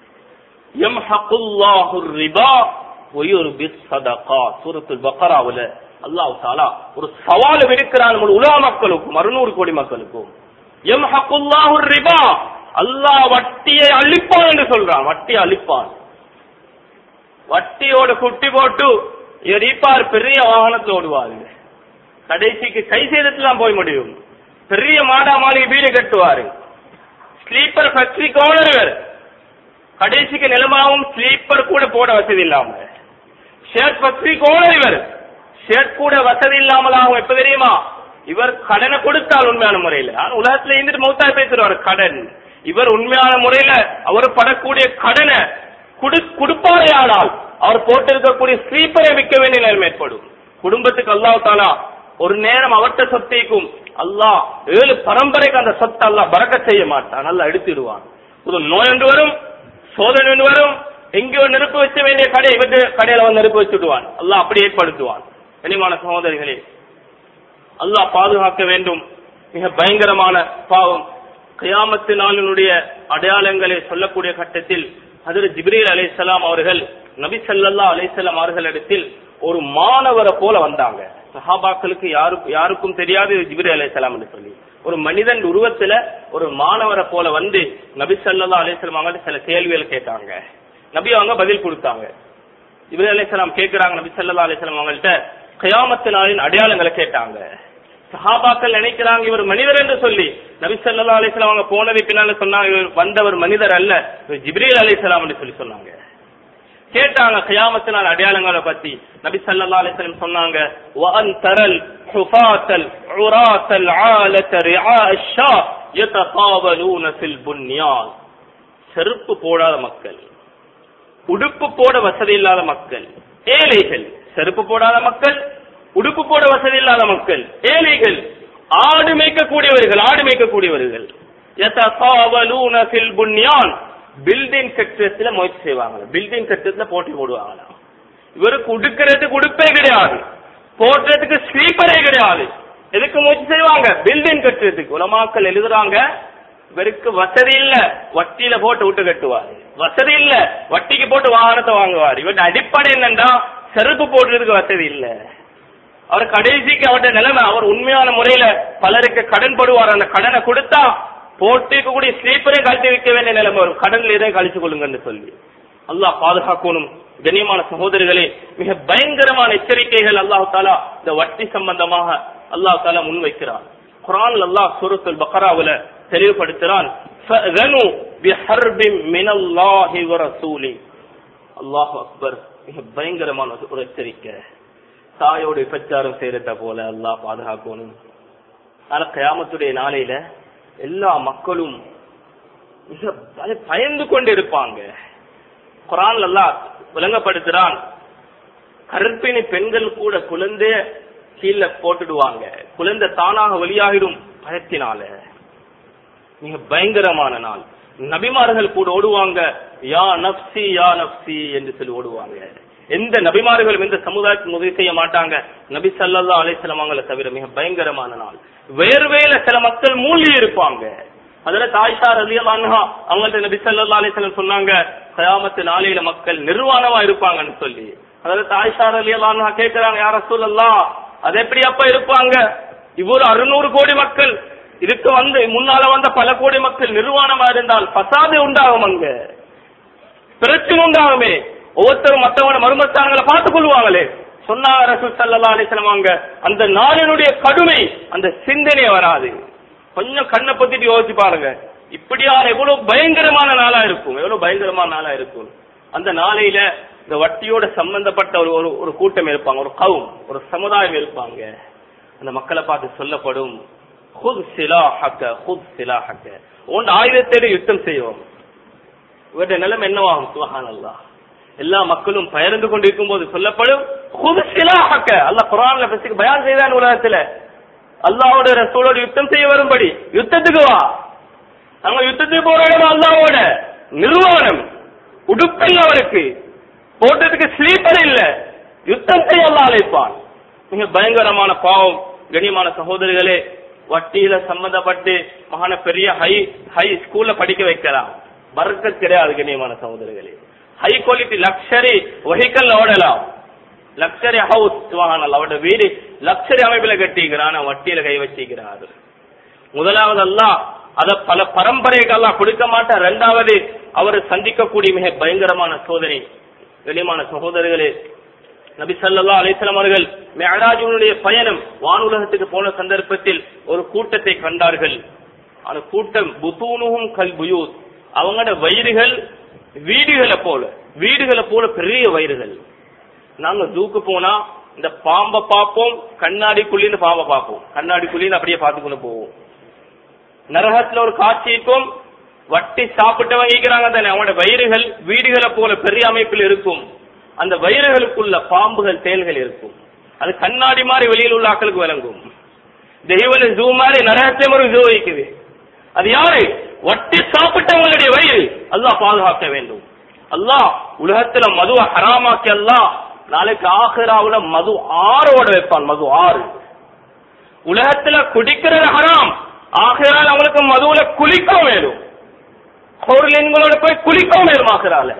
யம்ஹகுல்லாஹு ரிபா வ யுர்பிஸ் ஸதகா. சூரத்துல் பக்ராவுல அல்லாஹ் தஆலா ஒரு சவால் விடுக்கிறான் உலக மக்களுக்கும், 600 கோடி மக்களுக்கும். யம்ஹகுல்லாஹு ரிபா, அல்லாஹ் வட்டியை அழிப்பான் என்று சொல்றான். வட்டியை அழிப்பான். வட்டியோட குட்டி போட்டு எரிப்பார், பெரிய வாகனத்தில் ஓடுவாரு, கடைசிக்கு கை சேதத்தில் போய் முடியும். பெரிய மாடா மாளிகை வீடு கட்டுவாரு, ஸ்லீப்பர் ஃபேக்டரிக்கு ஓனர், கடைசிக்கு நிலமாவும் ஸ்லீப்பர் கூட போட வசதி இல்லாம. ஷர்ட் ஃபேக்டரிக்கு ஓனர் இவர், ஷர்ட் கூட வசதி இல்லாமல் ஆகும். எப்ப தெரியுமா? இவர் கடனை கொடுத்தால் உண்மையான முறையில, உலகத்துல இருந்துட்டு மௌத்தா பேசுறாரு கடன். இவர் உண்மையான முறையில அவர் படக்கூடிய கடனை கொடுப்பாரே, ஆனால் அவர் போட்டிருக்கக்கூடிய ஸ்லீப்பரை விற்க வேண்டிய நேரம் ஏற்படும். குடும்பத்துக்கு அல்லாஹ் தஆலா ஒரு நேரம் அவர்கிட்ட சொத்தைக்கும் அல்லாஹ் 7 பரம்பரைக்கு அந்த சொத்தை அல்லாஹ் பரக்கத் செய்ய மாட்டான், நல்லா எடுத்துடுவான். ஒரு நோய் ஒன்று வரும், சோதனை ஒன்று வரும், எங்கேயோ நெருப்பு வச்ச வேண்டிய கடை இவற்று கடையில வந்து நெருப்பு வச்சுடுவான். அல்லாஹ் அப்படி ஏற்படுத்துவான். கனிமான சகோதரிகளே, அல்லாஹ் பாதுகாக்க வேண்டும். மிக பயங்கரமான பாவம். கியாமத்து நாளினுடைய அடையாளங்களை சொல்லக்கூடிய கட்டத்தில் ஹஜ்ரத் ஜிப்ரீல் அலைஹிஸ்ஸலாம் அவர்கள் நபி ஸல்லல்லாஹு அலைஹி வஸல்லம் அவர்களிடத்தில் ஒரு மாணவரை போல வந்தாங்க. சஹாபாக்களுக்கு யாருக்கும் தெரியாது ஜிப்ரீல் அலைஹிஸ்ஸலாம் என்று சொல்லி. ஒரு மனிதன் உருவத்துல ஒரு மாணவரை போல வந்து நபி ஸல்லல்லாஹு அலைஹி வஸல்லம் அவங்க சில கேள்விகள் கேட்டாங்க. நபி அவங்க பதில் கொடுத்தாங்க. ஜிப்ரீல் அலைஹிஸ்ஸலாம் கேக்குறாங்க நபி ஸல்லல்லாஹு அலைஹி வஸல்லம் அவங்கள்ட்ட கியாமத்து நாளின் அடையாளங்களை கேட்டாங்க. சஹாபாக்கள் நினைக்கிறாங்க இவர் மனிதர் என்று சொல்லி. நபி ஸல்லல்லாஹு அலைஹி வஸல்லம் அவங்க போனதை பின்னால சொன்னாங்க இவர் வந்தவர் மனிதர் அல்ல, ஜிப்ரீல் அலைஹிஸ்ஸலாம் என்று சொல்லி சொன்னாங்க. கேட்டாங்க கியாமத்து நாள் அடையாளங்களை பத்தி. நபி ஸல்லல்லாஹு அலைஹி வஸல்லம் சொன்னாங்க வஅன் தரல் ஹுஃபாத்தல் உராத்தல் ஆலத ரிஆ அஷ்ஷா யதகாவலூன ஃபில் புன்யான். செருப்பு போடாத மக்கள், உடுப்பு போட வசதி இல்லாத மக்கள், ஏழைகள். செருப்பு போடாத மக்கள், உடுப்பு போட வசதி இல்லாத மக்கள், ஏழைகள், ஆடு மேய்க்கக்கூடியவர்கள் யதகாவலூன ஃபில் புன்யான். பில்டிங் கட்டத்துல முயற்சி செய்வாங்க, பில்டிங் கட்டத்துல போட்டி போடுவாங்க. இவருக்கு உடுக்கிறதுக்கு உடுப்பே கிடையாது, போடுறதுக்கு ஸ்லீப்பரே கிடையாது. எதுக்கு முயற்சி செய்வாங்க? பில்டிங் கட்டுறதுக்கு. உலமாக்கள் எழுதுறாங்க இவருக்கு வசதி இல்ல, வட்டியில போட்டு விட்டு கட்டுவாரு. வசதி இல்ல, வட்டிக்கு போட்டு வாகனத்தை வாங்குவார். இவருடைய அடிப்படை என்னன்னா செருப்பு போடுறதுக்கு வசதி இல்ல. அவர் கடைசிக்கு அவருடைய நிலைமை, அவர் உண்மையான முறையில பலருக்கு கடன் படுவார். அந்த கடனை கொடுத்தா போட்டிக்கக்கூடிய ஸ்லீப்பரே கழித்து வைக்க வேண்டிய நிலைமை வரும். கடன்ல இதை கழிச்சு கொள்ளுங்கன்னு சொல்லி அல்லாஹ் பாதுகாக்கணும். கண்ணியமான சகோதரர்களே, மிக பயங்கரமான எச்சரிக்கைகள் அல்லாஹ் தாலா இந்த வட்டி சம்பந்தமாக அல்லாஹ் தாலா முன்வைக்கிறான். குர்ஆன்ல அல்லாஹ் சூரத்துல் பக்ராவுல தெளிவுபடுத்துறான் ஃபஅஸனு பிஹர்பின் மினல்லாஹி வ ரசூலி. அல்லாஹு அக்பர். மிக பயங்கரமான ஒரு எச்சரிக்கை. தாயோட விபச்சாரம் செய்யறத போல அல்லாஹ் பாதுகாக்கணும். ஆனா கியாமத்துடைய நாளையில எல்லா மக்களும் மிக பயந்து கொண்டு இருப்பாங்க. குர்ஆன்ல அல்லாஹ் விளங்கப்படுத்துறான், கர்ப்பிணி பெண்கள் கூட குழந்தைய கீழே போட்டுடுவாங்க, குழந்தை தானாக வெளியாகிடும் பயத்தினால. மிக பயங்கரமான நாள். நபிமார்கள் கூட ஓடுவாங்க, யா நப்சி யா நப்சி என்று சொல்லி ஓடுவாங்க. எந்த நபிமார்களும் எந்த சமுதாயத்துக்கு உதவி செய்ய மாட்டாங்க, நபி ஸல்லல்லாஹு அலைஹி வஸல்லம் அவங்களை தவிர. மிக பயங்கரமான நாள். வேர்வையில சில மக்கள் மூழ்கி இருப்பாங்க. அதுல ஆயிஷா ரலியல்லாஹு அன்ஹா அவங்கள்ட்ட நபி ஸல்லல்லாஹு அலைஹி வஸல்லம் சொன்னாங்க கியாமத்து நாளையில மக்கள் நிர்வாணமா இருப்பாங்கன்னு சொல்லி. அதுல ஆயிஷா ரலியல்லாஹு அன்ஹா கேக்குறாங்க, யா ரசூலல்லாஹ் அது எப்படி அப்ப இருப்பாங்க? இவ்வளவு 600 கோடி மக்கள் இதுக்கு வந்து முன்னால வந்த பல கோடி மக்கள் நிர்வாணமா இருந்தால் பசாது உண்டாகும், அங்க பிரச்சனை உண்டாகுமே, ஒவ்வொருத்தரும் மற்றவங்க மருமஸ்தானங்களை பார்த்துக் கொள்வாங்களே. சொன்னாங்க ரசூல் ஸல்லல்லாஹு அலைஹி வஸல்லம் அவங்க, அந்த நாளினுடைய கடுமை அந்த சிந்தனையே வராது. கொஞ்சம் கண்ணை பத்திட்டு யோசிச்சு பாருங்க, இப்படியான எவ்வளவு பயங்கரமான நாளா இருக்கும், எவ்வளவு பயங்கரமான நாளா இருக்கும். அந்த நாளையில இந்த வட்டியோட சம்பந்தப்பட்ட ஒரு கூட்டம் இருப்பாங்க, ஒரு கௌம், ஒரு சமுதாயம் இருப்பாங்க. அந்த மக்களை பார்த்து சொல்லப்படும், ஹுத் சிலாஹக ஹுத் சிலாஹக, உன் ஆயுதத்தோடு யுத்தம் செய்வோம். இவருடைய நிலைமை என்னவாகும்? சுப்ஹானல்லாஹ். எல்லா மக்களும் பயந்து கொண்டிருக்கும் போது சொல்லப்படும், ஹுத் சிலாஹக. அல்லாஹ் குர்ஆன்ல பேசிக்கு பயான் செய்தான் உலகத்துல. அல்லாஹ்வோட ரசூலோட யுத்தம் செய்ய வரும்படி யுத்தத்துக்கு வா. அங்க யுத்தத்துக்கு போற இடம் அல்லாஹ்வோட நிர்வாணம், உடுப்பில் அவருக்கு போட்டதுக்கு ஸ்லீப்பர் இல்ல, யுத்தம் செய்ய அல்லாஹ் அழைப்பான். மிக பயங்கரமான பாவம். கண்ணியமான சகோதரிகளே, வட்டியில சம்பந்தப்பட்டு மகான பெரிய ஹை ஸ்கூல்ல படிக்க வைக்கலாம், பர்க்கத் கிடையாது. கண்ணியமான சகோதரிகளே, ஹை குவாலிட்டி லக்ஸரி வெஹிக்கல் ஓடலாம், லக்ஸரி ஹவுஸ், சுப்ஹானல்லாஹ், அவருடைய வீடு லக்ஸரி அமைப்புல கட்டிக்கிறான், வட்டியில கை வச்சிக்கிறார். முதலாவது அல்லாஹ் அத பல பரம்பரைக்கு அல்லாஹ் கொடுக்க மாட்டார். இரண்டாவது அவர் சந்திக்கக்கூடிய மிக பயங்கரமான சோதனை. கண்ணியமான சகோதரர்களே, நபி ஸல்லல்லாஹு அலைஹி வஸல்லம் அவர்கள் மிஅராஜுடைய பயணம் வானுலகத்துக்கு போன சந்தர்ப்பத்தில் ஒரு கூட்டத்தை கண்டார்கள். அந்த கூட்டம் புதூனுஹும் கல் புயூத், அவங்களோட வயிறுகள் வீடுகளை போல பெரிய வயிறுகள். நாங்க ஜூக்கு போனா இந்த பாம்பை பார்ப்போம், கண்ணாடிக்குள்ளின்னு பாம்பை பார்ப்போம், கண்ணாடிக்குள்ளின்னு அப்படியே பார்த்துக்கொண்டு போவோம். நரகத்துல ஒரு காட்சி இருக்கும், வட்டி சாப்பிட்டவங்க இருக்கிறாங்க தானே, அவங்களோட வயிறுகள் வீடுகளை போல பெரிய அமைப்பில் இருக்கும். அந்த வயிறுகளுக்குள்ள பாம்புகள் தேள்கள் இருக்கும். அது கண்ணாடி மாதிரி வெளியில் உள்ள ஆக்களுக்கு விளங்கும். தெய்வல ஜூ மாதிரி நரகத்திலும் ஒரு ஜூ வைக்குது. அது யாரு? வட்டி சாப்பிட்டவங்களுடைய வயிறு. அல்லாஹ் பாதுகாக்க வேண்டும். அல்லாஹ் உலகத்துல மதுவை ஹராமாக்கி அல்லாஹ் நாளைக்கு ஆகிராவுல மது ஆறோட வைப்பான். மது ஆறு, உலகத்துல குடிக்கிறது ஹராம், ஆகிரால் அவங்களுக்கு மதுவுல குளிக்க வேணும், ஹோர்லின்களோட போய் குளிக்க வேணும். ஆகிரால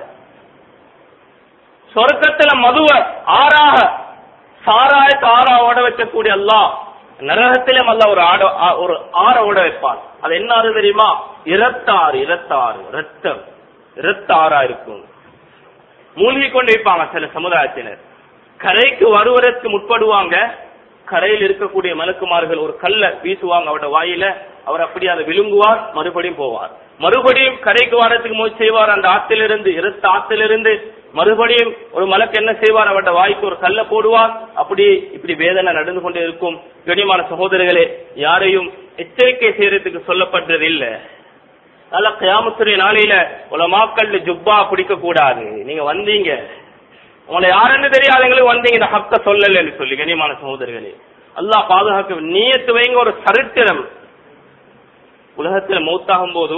சொர்க்கத்துல மதுவ ஆறாக சாராயத்தை ஆறாவோட வைக்கக்கூடிய அல்லாஹ் நரகத்திலும் அல்ல ஒரு ஆறோட வைப்பான். அது என்ன ஆறு தெரியுமா? இரத்தாறு ரத்தம், இரத்த ஆறா இருக்கும். மூழ்கி கொண்டு வைப்பாங்க சில சமுதாயத்தினர். கரைக்கு வருவதற்கு முற்படுவாங்க. கரையில் இருக்கக்கூடிய மலக்குமார்கள் ஒரு கல்ல வீசுவாங்க அவருடைய வாயில. அவர் அப்படியே அதை விழுங்குவார், மறுபடியும் போவார். மறுபடியும் கரைக்கு வாரத்துக்கு முயற்சி செய்வார். அந்த ஆத்திலிருந்து, இரத்த ஆத்திலிருந்து மறுபடியும் ஒரு மலக்கு என்ன செய்வார்? அவருடைய வாய்க்கு ஒரு கல்ல போடுவார். அப்படி இப்படி வேதனை நடந்து கொண்டே இருக்கும். கண்ணியமான சகோதரர்களே, யாரையும் எச்சரிக்கை செய்யறதுக்கு சொல்லப்பட்டது இல்ல. நல்ல கியாமத்துடைய நாளையில உலமாக்கள் ஜுப்பா பிடிக்க கூடாது. நீங்க வந்தீங்க, உங்களை யாருன்னு தெரியாதவங்களுக்கு வந்தீங்க, இந்த ஹக்க சொல்லலன்னு சொல்லி. கண்ணியமான சகோதரர்களே, அல்லாஹ் பாதுகாக்க நியத்து வைங்க. ஒரு சரித்திரம் உலகத்துல மௌத்தாகும் போது,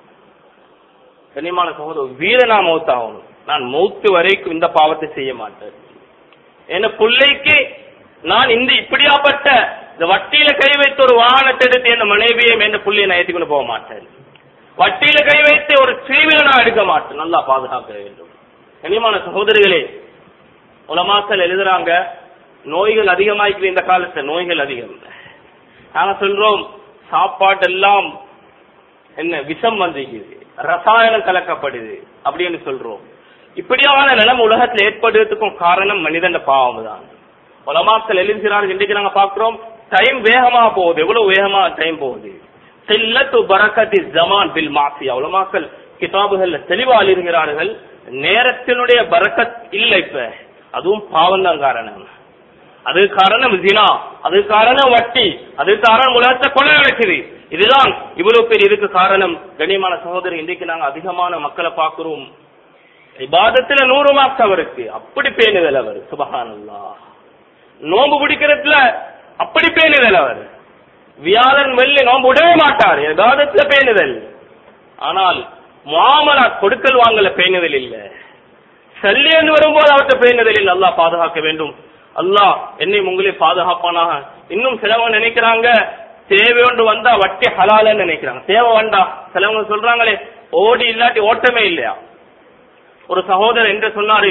கண்ணியமான சகோதரர், வீரனா மௌத்தாகணும். நான் மௌத்து வரைக்கும் இந்த பாவத்தை செய்ய மாட்டேன். என் பிள்ளைக்கு நான் இந்த இப்படியாப்பட்ட இந்த வட்டியில கை வைத்து ஒரு வாகனத்தை எடுத்து என் மனைவியை என் பிள்ளையை நான் ஏற்றிக்கொண்டு போக மாட்டேன். வட்டியில கை வைத்து ஒரு தீவிர நான் எடுக்க மாட்டேன். நல்லா பாதுகாக்க வேண்டும். கண்ணியமான சகோதரிகளே, உலமாக்கள் எழுதுறாங்க, நோய்கள் அதிகமாயிக்குது இந்த காலத்துல. நோய்கள் அதிகம். நாங்க சொல்றோம் சாப்பாட்டெல்லாம் என்ன விஷம் வந்திருக்குது, ரசாயனம் கலக்கப்படுது அப்படின்னு சொல்றோம். இப்படியான நிலைமை உலகத்தில் ஏற்படுறதுக்கும் காரணம் மனிதன் பாவம் தான். உலமாக்கள் எழுதுகிறார்கள். இன்றைக்கு நாங்க பாக்குறோம் டைம் வேகமா போகுது. எவ்வளவு வேகமா டைம் போகுது. சில்லத்து பரக்கத்தி ஜமான் பில் மாசியா. உலமாக்கள் கிதாபுகள்ல தெளிவா எழுதுகிறார்கள், நேரத்தினுடைய பரக்கத் இல்ல இப்ப. அதுவும் பாவம் தான் காரணம். அது காரணம் ஜினா, அது காரணம் வட்டி, அது காரணம் உலகத்தை கொலை அடைக்குது. இதுதான் இவ்வளவு பேர் இதுக்கு காரணம். கண்ணியமான சகோதரி, இன்றைக்கு நாங்க அதிகமான மக்களை பார்க்கிறோம், இபாதத்துல 100 மார்க்ஸ் அவருக்கு, அப்படி பேணுதல் அவர். சுபஹானல்லாஹ். நோம்பு பிடிக்கிறதுல அப்படி பேணுதல் அவர். வியாழன் வெள்ளி நோம்பு விடவே மாட்டார், இபாதத்துல பேணுதல். ஆனால் முஆமலா கொடுக்கல் வாங்கல பேணுதல் இல்ல. சல்லின்னு வரும்போது அவர்கிட்ட பேணுதல் இல்லை. அல்லாஹ் பாதுகாக்க வேண்டும். அல்லாஹ் என்னை உங்களே பாதுகாப்பானாக. இன்னும் சிலவங்க நினைக்கிறாங்க தேவையோண்டு வந்தா வட்டி ஹலாலன்னு நினைக்கிறாங்க. தேவை வேண்டா. சிலவங்க சொல்றாங்களே ஓடி இல்லாட்டி ஓட்டமே இல்லையா. ஒரு சகோதரர் என்று சொன்னாரு,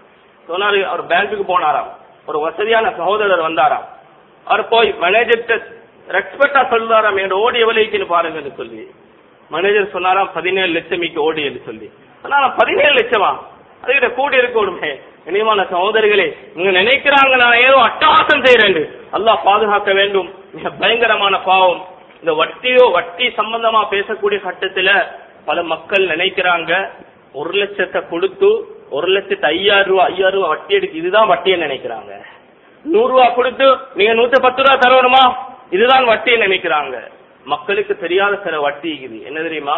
அவர் பேங்குக்கு போனாராம். ஒரு வசதியான சகோதரர் வந்தாராம். அவர் போய் மேனேஜர்கிட்ட ரெஸ்பெக்டா சொல்றாராம், என் ஓடி எவ்வளவுக்குன்னு பாருங்கன்னு சொல்லி. மேனேஜர் சொன்னாராம் 17 லட்சம் ஓடி என்று சொல்லி. சொன்னா 17 லட்சமா, அதுகிட்ட கூடி இருக்கணுமே. இனிமான சகோதரிகளே, நீங்க நினைக்கிறாங்க நான் ஏதோ அட்டகாசம் செய்யறேன். அல்லாஹ் பாதுகாக்க வேண்டும். மிக பயங்கரமான பாவம் இந்த வட்டி சம்பந்தமா பேசக்கூடிய கட்டத்துல பல மக்கள் நினைக்கிறாங்க 1 லட்சத்தை கொடுத்து 1,05,000 ரூபாய் வட்டி எடுக்கு, இதுதான் வட்டின்னு நினைக்கிறாங்க. 100 ரூபாய் கொடுத்து நீங்க 110 ரூபாய் தரணுமா, இதுதான் வட்டின்னு நினைக்கிறாங்க. மக்களுக்கு தெரியாத சில வட்டி இருக்குது. என்ன தெரியுமா?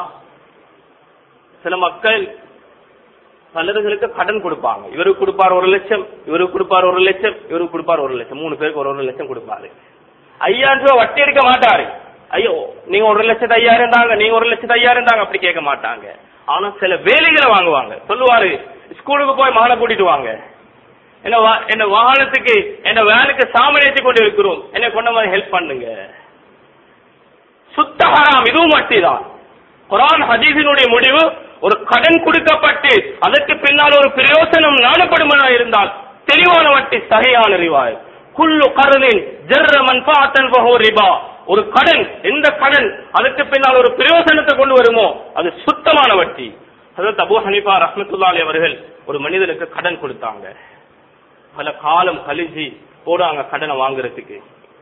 சில மக்கள் பலர்களுக்கு கடன் கொடுப்பாங்க. இவருக்கு கொடுப்பார் 1 லட்சம், இவருக்கு கொடுப்பார் 1 லட்சம், இவருக்கு கொடுப்பார் 1 லட்சம், 3 பேருக்கு 1 லட்சம் கொடுப்பாரு. 5,000 ரூபாய் வட்டி எடுக்க மாட்டாரு. ஐயோ நீங்க 1,05,000 தாங்க, நீங்க 1,05,000 தாங்க, அப்படி கேட்க மாட்டாங்க. ஆனா சில வேலைகளை வாங்குவாங்க. சொல்லுவாரு, ஸ்கூலுக்கு போய் மகனை கூட்டிட்டு வாங்க, என்ன வாகனத்துக்கு என்ன வேனுக்கு சாமான் ஏற்றி கொண்டு இருக்கிறோம், என்ன கொண்ட மாதிரி ஹெல்ப் பண்ணுங்க. சுத்த ஹராம். இதுவும் வட்டி தான். குர்ஆன் ஹதீஸினுடைய முடிவு, ஒரு கடன் கொடுக்கப்பட்டு அதற்கு பின்னால் ஒரு பிரயோசனம் நாடப்படுமா இருந்தால் தெளிவான வட்டி, சஹீஹான ரிவாயத். குல்லு கர்லின் ஜர்ர மன்ஃபஅத்தன் ஃபஹு ரிபா. ஒரு கடன், எந்த கடன் அதுக்கு பின்னால் ஒரு பிரயோசனத்தை கொண்டு வருமோ அது சுத்தமான வட்டி. ஹஜ்ரத் அபூ ஹனீஃபா ரஹ்மத்துல்லாஹி அலைஹி அவர்கள் ஒரு மனிதனுக்கு கடன் கொடுத்தாங்க. பல காலம் கழிச்சு போறாங்க கடனை வாங்குறதுக்கு.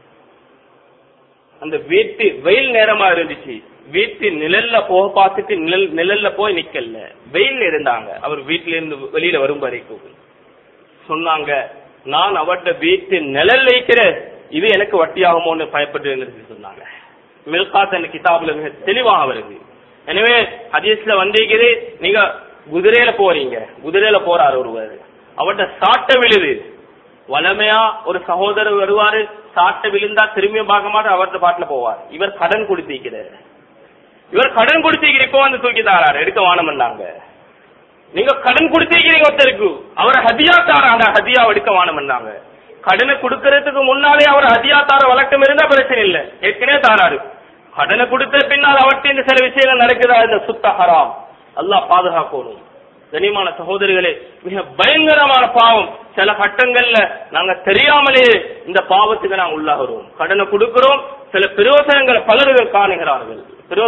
அந்த வீட்டு வெயில் நேரமா இருந்துச்சு. வீட்டு நிழல்ல போக பார்த்துட்டு நிழல்ல போய் நிக்கல, வெயில் இருந்தாங்க. அவர் வீட்டில இருந்து வெளியில வரும் வரைக்கும் சொன்னாங்க, நான் அவர்கிட்ட வீட்டு நிழல் வைக்கிற இது எனக்கு வட்டியாகுமோன்னு பயப்பட்டு சொன்னாங்க. மில்காத் என்ற கிதாபுல மிக தெளிவாக வருது. எனவே ஹதீஸ்ல வந்திருக்குது, நீங்க குதிரையில போறீங்க, குதிரையில போறாரு ஒருவர், அவர்கிட்ட சாட்டை விழுது. வளமையா ஒரு சகோதரர் வருவாரு, சாட்டை விழுந்தா திரும்பியும் பார்க்க மாட்டார், அவர்கிட்ட பாட்டுல போவார். இவர் கடன் கொடுத்திருக்கிறார், இப்போ வந்து தூக்கி தாராரு, எடுக்க வானம்னாங்க. நீங்க கடன் கொடுத்திருக்கிறீங்க ஒருத்தருக்கு, அவரை ஹதியா தாராங்க, ஹதியா எடுக்க வானம்னாங்க. கடனை கொடுக்கறதுக்கு முன்னாலே அவர் ஹதியா தார வழக்கம் இருந்தா பிரச்சனை இல்லை, ஏற்கனவே தாராரு. கடனை கொடுத்த பின்னால் அவர்கிட்ட சில விஷயங்கள் நடக்குதா, இந்த சுத்த ஹராம். அல்லாஹ் பாதுகாக்கணும். கனிமான சகோதரிகளே, மிக பயங்கரமான பாவம். சில கட்டங்கள்ல நாங்க தெரியாமலே இந்த பாவத்துக்கு நாங்க உள்ளாகிறோம். கடனை கொடுக்கிறோம், சில பிரயோசனங்களை பலர்கள் காணுகிறார்கள்.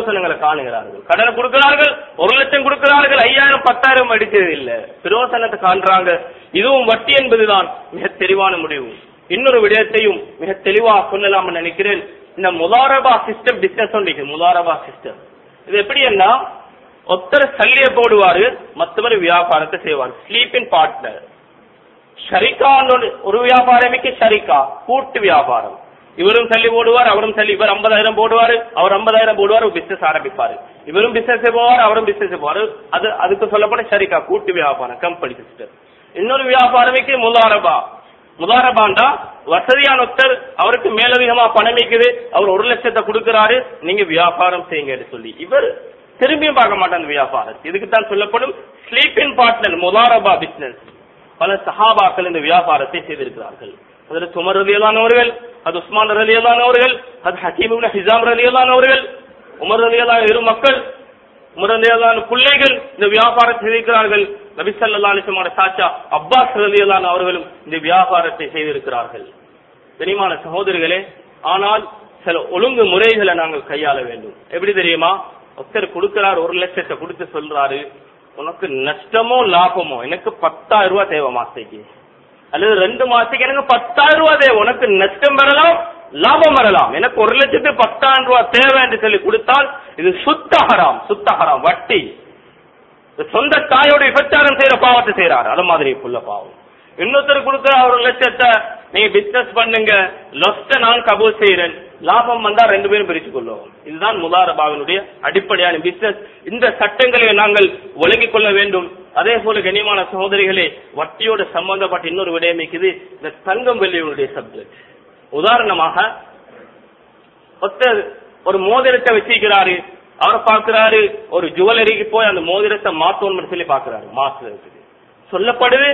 கடனை கொடுக்கிறார்கள், 1 லட்சம் கொடுக்கிறார்கள், 5000 10,000 அடிக்கிறது இல்ல, பிரயோசனத்தை காண்றாங்க. இதுவும் வட்டி என்பதுதான் மிக தெளிவான முடிவு. இன்னொரு விடயத்தையும் மிக தெளிவா சொல்லலாம் நினைக்கிறேன். இந்த முதாரபா சிஸ்டம் பிசினஸ் ஒன்று, முதாரபா சிஸ்டம் இது எப்படி என்ன, ஒருத்தர் சல்லிய போடுவாரு, மற்றவர் வியாபாரத்தை செய்வார். ஸ்லீப்பிங் பார்ட்னர் ஷரிகா, ஒரு வியாபாரமிக்கு ஷரிகா கூட்டு வியாபாரம். இவரும் சல்லி போடுவார், அவரும் சல்லி, இவர் 50,000 போடுவாரு, அவர் 50,000 போடுவார், பிசினஸ் ஆரம்பிப்பாரு. இவரும் பிசினஸ் போவார், அவரும் பிசினஸ் போவாரு. அதுக்கு சொல்லப்பட்ட ஷரிகா கூட்டு வியாபாரம், கம்பெனி சிஸ்டம். இன்னொரு வியாபாரமிக்கு முதாரபாண்டா வசதியான ஒருத்தர், அவருக்கு மேலதிகமா பணம் இருக்குது, அவர் 1 லட்சத்தை கொடுக்கிறாரு, நீங்க வியாபாரம் செய்யுங்க சொல்லி. இவர் திரும்பியும் பார்க்க மாட்டாங்க வியாபாரம். இதுக்கு தான் சொல்லப்படும் ஸ்லீப்பிங் பார்ட்னர், முதாரபா பிசினஸ். பல சஹாபாக்கள் இந்த வியாபாரத்தை செய்திருக்கிறார்கள். அதில் உமர் ரலியல்லாஹு அவர்கள், அது உஸ்மான் ரலியல்லாஹு அவர்கள், அது ஹக்கீம் இப்னு ஹிஸாம் ரலியல்லாஹு அவர்கள், உமர் ரலியல்லாஹு இரு மக்கள், உமர் ரலியல்லாஹு பிள்ளைகள் இந்த வியாபாரத்தை செய்திருக்கிறார்கள். நபி ஸல்லல்லாஹு அலைஹி வஸல்லம் சாச்சா அப்பாஸ் ரலியல்லாஹு அவர்களும் இந்த வியாபாரத்தை செய்திருக்கிறார்கள். கனிமான சகோதரிகளே, ஆனால் சில ஒழுங்கு முறைகளை நாங்கள் கையாள வேண்டும். எப்படி தெரியுமா, ஒருத்தர் கொடுக்கிறார், 1 லட்சத்தை கொடுத்து சொல்றாரு, உனக்கு நஷ்டமோ லாபமோ, எனக்கு 10,000 ரூபாய் தேவை மாசத்துக்கு, அல்லது 2 மாசத்துக்கு எனக்கு 10,000 ரூபாய் தேவை, உனக்கு நஷ்டம் வரலாம் லாபம் வரலாம், எனக்கு 1 லட்சத்துக்கு 10,000 ரூபாய் தேவை என்று சொல்லி கொடுத்தால் இது சுத்த ஹராம், வட்டி. சொந்த தாயோட விபச்சாரம் செய்யற பாவத்தை செய்யறாரு, அது மாதிரி புள்ள பாவம். இன்னொருத்தர் கொடுக்கிற 1 லட்சத்தை நீங்க பிசினஸ் பண்ணுங்க, லொஸ்ட நான் கபூல் செய்யறேன், லாபம் வந்தா 2 பேரும் பிரிச்சு கொள்ளுவோம். இதுதான் முதாரபாவினுடைய அடிப்படையான பிசினஸ். இந்த சட்டங்களை நாங்கள் ஒழுங்கிக் கொள்ள வேண்டும். அதே போல கண்ணியமான சகோதரிகளே, வட்டியோட சம்பந்தப்பட்ட இன்னொரு விடயம் இருக்குது, இந்த தங்கம் வெள்ளியுடைய சப்ஜெக்ட். உதாரணமாக ஒருத்தர் ஒரு மோதிரத்தை வச்சிருக்கிறாரு, அவர் பார்க்கிறாரு, ஒரு ஜுவல்லரிக்கு போய் அந்த மோதிரத்தை மாத்தோன்னு சொல்லி பார்க்கிறாரு. மாற்றுறதுக்கு சொல்லப்படுது,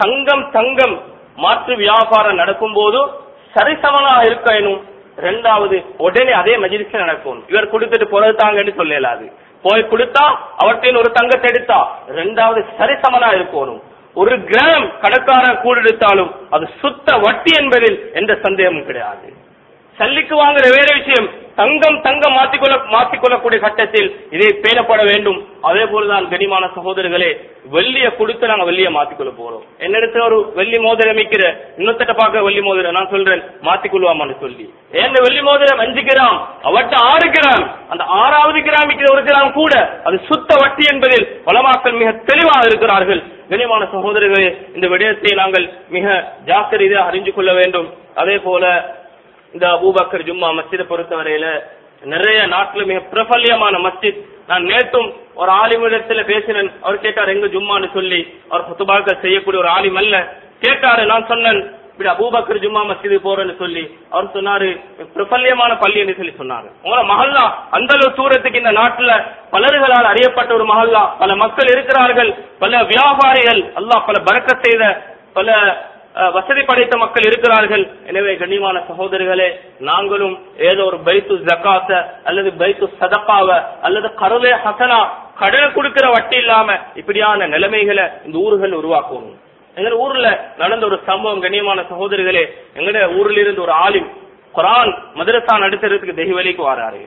தங்கம் மாற்று வியாபாரம் நடக்கும் போது சரிசமனாக இருக்கணும். 2வது, உடனே அதே மஜ்லிஸ்ல நடக்கும். இவர் கொடுத்துட்டு பொறுத்தாங்கன்னு சொல்லலாது, போய் கொடுத்தா அவற்றின் ஒரு தங்கத்தை எடுத்தா 2வது சரிசமனா இருக்கணும். 1 கிராம் கணக்காரர் கூட எடுத்தாலும் அது சுத்த வட்டி என்பதில் எந்த சந்தேகமும் கிடையாது. சல்லிக்கு வாங்குற வேற விஷயம், தங்கம் மாற்றிக்கொள்ளக்கூடிய கட்டத்தில் இதை பேணப்பட வேண்டும். அதே போலதான் கனிமான சகோதரர்களே, வெள்ளியை கொடுத்து நாங்க வெள்ளியை மாத்திக்கொள்ள போறோம். என்னிடத்துல ஒரு வெள்ளி மோதிரம் வைக்கிற, இன்னொருத்த பார்க்க வெள்ளி மோதிரம், நான் சொல்றேன் மாத்திக்கொள்வாமான்னு சொல்லி, ஏன் வெள்ளி மோதிரம் 5 கிராம், அவட்ட 6 கிராம், அந்த 6வது கிராம் 1 கிராம் கூட அது சுத்த வட்டி என்பதில் உலமாக்கள் மிக தெளிவாக இருக்கிறார்கள். கனிமான சகோதரர்களே, இந்த விடயத்தை நாங்கள் மிக ஜாக்கிரதையாக அறிந்து கொள்ள வேண்டும். அதே போல இந்த அபூபக்கர் ஜும்மா மஸ்ஜிதை பொறுத்தவரையில நிறைய நாட்டுல மிக பிரபல்யமான மஸ்ஜித். நான் நேற்றும் ஒரு ஆலிமிடத்துல பேசினேன். அவர் கேட்டார் எங்க ஜும்மான்னு சொல்லி. அவர் குத்துபாக்கள் செய்யக்கூடிய ஒரு ஆலிம் அல்ல. கேட்டாரு, நான் சொன்னேன் இப்படி அபூபக்கர் ஜும்மா மஸ்ஜிது போறேன்னு சொல்லி. அவர் சொன்னாரு பிரபல்யமான பள்ளின்னு சொல்லி சொன்னாரு. உங்களோட மஹல்லா அந்த அளவு தூரத்துக்கு இந்த நாட்டுல பலர்களால் அறியப்பட்ட ஒரு மஹல்லா, பல மக்கள் இருக்கிறார்கள், பல வியாபாரிகள், அல்லாஹ் பல பரக்கத் செய்த பல வசதி படைத்த மக்கள் இருக்கிறார்கள். எனவே கண்ணியமான சகோதரர்களே, நாங்களும் ஏதோ ஒரு பைத்து ஜகாத்த அல்லது பைத்து சதகாவ அல்லது கருளே ஹசனா கடன் கொடுக்கிற வட்டி இல்லாம இப்படியான நிலைமைகளை இந்த ஊர்கள் உருவாக்கணும். எங்க ஊர்ல நடந்த ஒரு சம்பவம் கண்ணியமான சகோதரிகளே, எங்கட ஊர்ல இருந்து ஒரு ஆலிம் குர்ஆன் மதரசா நடத்துறதுக்கு தெஹ்வலிக்கு வராரு.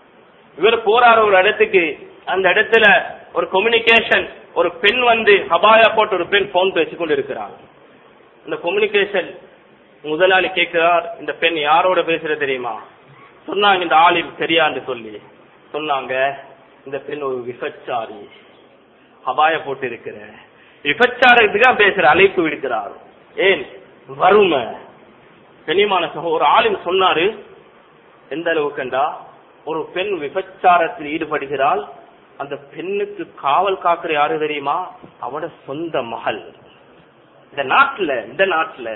இவர் போறாரு ஒரு இடத்துக்கு. அந்த இடத்துல ஒரு கம்யூனிகேஷன், ஒரு பெண் வந்து ஹபாயா போட்டு ஒரு பெண் போன் பேசிக்கொண்டு இருக்கிறார். இந்த கம்யூனிகேஷன் முதலாளி கேட்கிறார், இந்த பெண் யாரோட பேசுற தெரியுமா? சொன்னாங்க இந்த ஆலிம் தெரியான்னு சொல்லி சொன்னாங்க, இந்த பெண் ஒரு விபச்சாரி, ஹபாய போட்டு இருக்கிற விபச்சாரத்துக்கு பேசுற, அழைப்பு விடுக்கிறார். ஏன்? வறுமை. கண்ணியமான ஒரு ஆலிம் சொன்னாரு, எந்த அளவுக்குண்டா ஒரு பெண் விபச்சாரத்தில் ஈடுபடுகிறாள், அந்த பெண்ணுக்கு காவல் காக்கிற யாரு தெரியுமா? அவட சொந்த மகள். இந்த நாட்டுல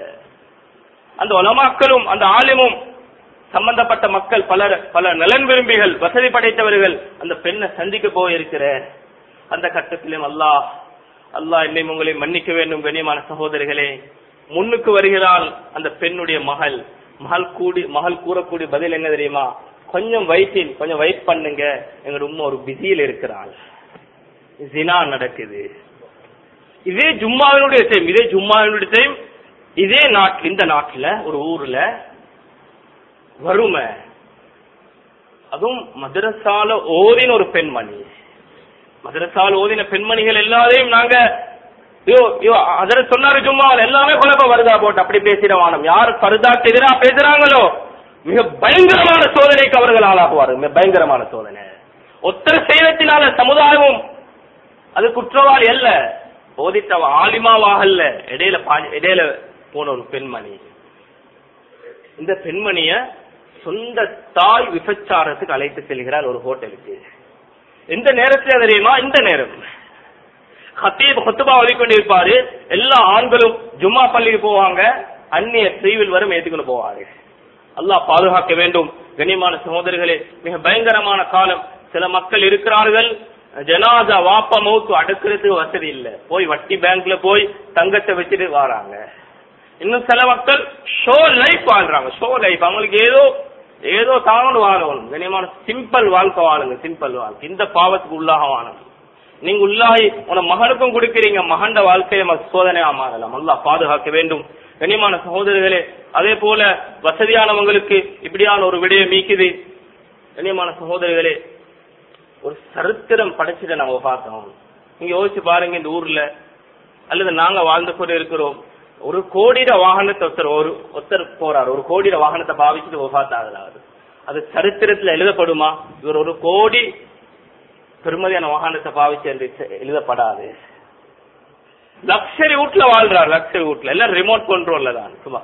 அந்த உலமாக்களும் அந்த ஆலிமும் சம்பந்தப்பட்ட மக்கள் பல நலன் விரும்பிகள், வசதி படைத்தவர்கள் அந்த பெண்ணை சந்திக்க போயிருக்கிற அந்த கட்டத்திலும் அல்லாஹ் என்னை உங்களை மன்னிக்க வேண்டும். கண்ணியமான சகோதரர்களே, முன்னுக்கு வருகிறாள் அந்த பெண்ணுடைய மகள். மகள் கூறக்கூடிய பதில் என்ன தெரியுமா? கொஞ்சம் வெயிட் பண்ணுங்க, எங்க உம்மா ஒரு பிஸியில் இருக்கிறாள், ஜினா நடக்குது. இதே ஜும்மாவினுடைய டைம், இதே நாட்டில், இந்த நாட்டுல ஒரு ஊர்ல வறுமை, அதுவும் மதரசால ஓதின ஒரு பெண்மணி. மதரசால ஓதின பெண்மணிகள் எல்லாரையும் நாங்க அதர சொன்னாரு ஜும்மாவில் எல்லாமே குழப்பம் வருதா போட்டு அப்படி பேசிடவானம். யார் பருதாக்கு எதிராக பேசுறாங்களோ மிக பயங்கரமான சோதனைக்கு அவர்கள் ஆளாகுவார்கள். மிக பயங்கரமான சோதனை. ஒத்தர சேதத்தினால சமுதாயமும் அது குற்றவாளி அல்ல, போதித்த ஆலிமாவாகல்ல, இடையில போன ஒரு பெண்மணி. இந்த பெண்மணிய சொந்த தாய் விபச்சாரத்துக்கு அழைத்து செல்கிறார் ஒரு ஹோட்டலுக்கு. எந்த நேரத்தில் தெரியுமா? இந்த நேரம் ஹத்தீப் ஹுத்பா ஓதிக்கொண்டிருப்பாரு. எல்லா ஆண்களும் ஜும்மா பள்ளிக்கு போவாங்க, அந்நிய தீவில் வரும் ஏற்றுக்கொண்டு போவாரு. அல்லாஹ் பாதுகாக்க வேண்டும். கண்ணியமான சகோதரர்களே, மிக பயங்கரமான காலம். சில மக்கள் இருக்கிறார்கள், ஜனாதா வாப்பா மௌத்து அடக்கிறதுக்கு வசதி இல்ல, போய் வட்டி பேங்க்ல போய் தங்கத்தை வச்சுட்டு வராங்க. இன்னும் சில மக்கள் ஷோ லைஃப் வாழ்றாங்க. ஷோ லைஃப் அவங்களுக்கு ஏதோ தாங்க வாழணும். கண்ணியமான சிம்பிள் வாழ்க்கை வாழுங்க, சிம்பிள் வாழ்க்கை. இந்த பாவத்துக்கு உள்ளாக வாழணும். நீங்க உள்ளாகி உன மகனுக்கும் கொடுக்கிறீங்க, மகண்ட வாழ்க்கையை சோதனையா மாறலாம். அல்லாஹ் பாதுகாக்க வேண்டும். கண்ணியமான சகோதரர்களே, அதே போல வசதியானவங்களுக்கு இப்படியான ஒரு விடயம் மீக்குது. கண்ணியமான சகோதரர்களே, ஒரு சரித்திரம் படைச்சிட்டு நம்ம பார்த்தோம். நீங்க யோசிச்சு பாருங்க, இந்த ஊர்ல அல்லது நாங்க வாழ்ந்து கொண்டு இருக்கிறோம், ஒரு கோடிட வாகனத்தை ஒருத்தர் போறாரு, ஒரு கோடிட வாகனத்தை பாவிச்சுட்டு ஒஃபாத்தாகிறாரு. அது சரித்திரத்துல எழுதப்படுமா? இவர் ஒரு கோடி பெருமதியான வாகனத்தை பாவிச்சு என்று எழுதப்படாது. லக்ஸரி வீட்டுல வாழ்றாரு, லக்ஸரி வீட்டுல எல்லாம் ரிமோட் கண்ட்ரோல்ல தான். சும்மா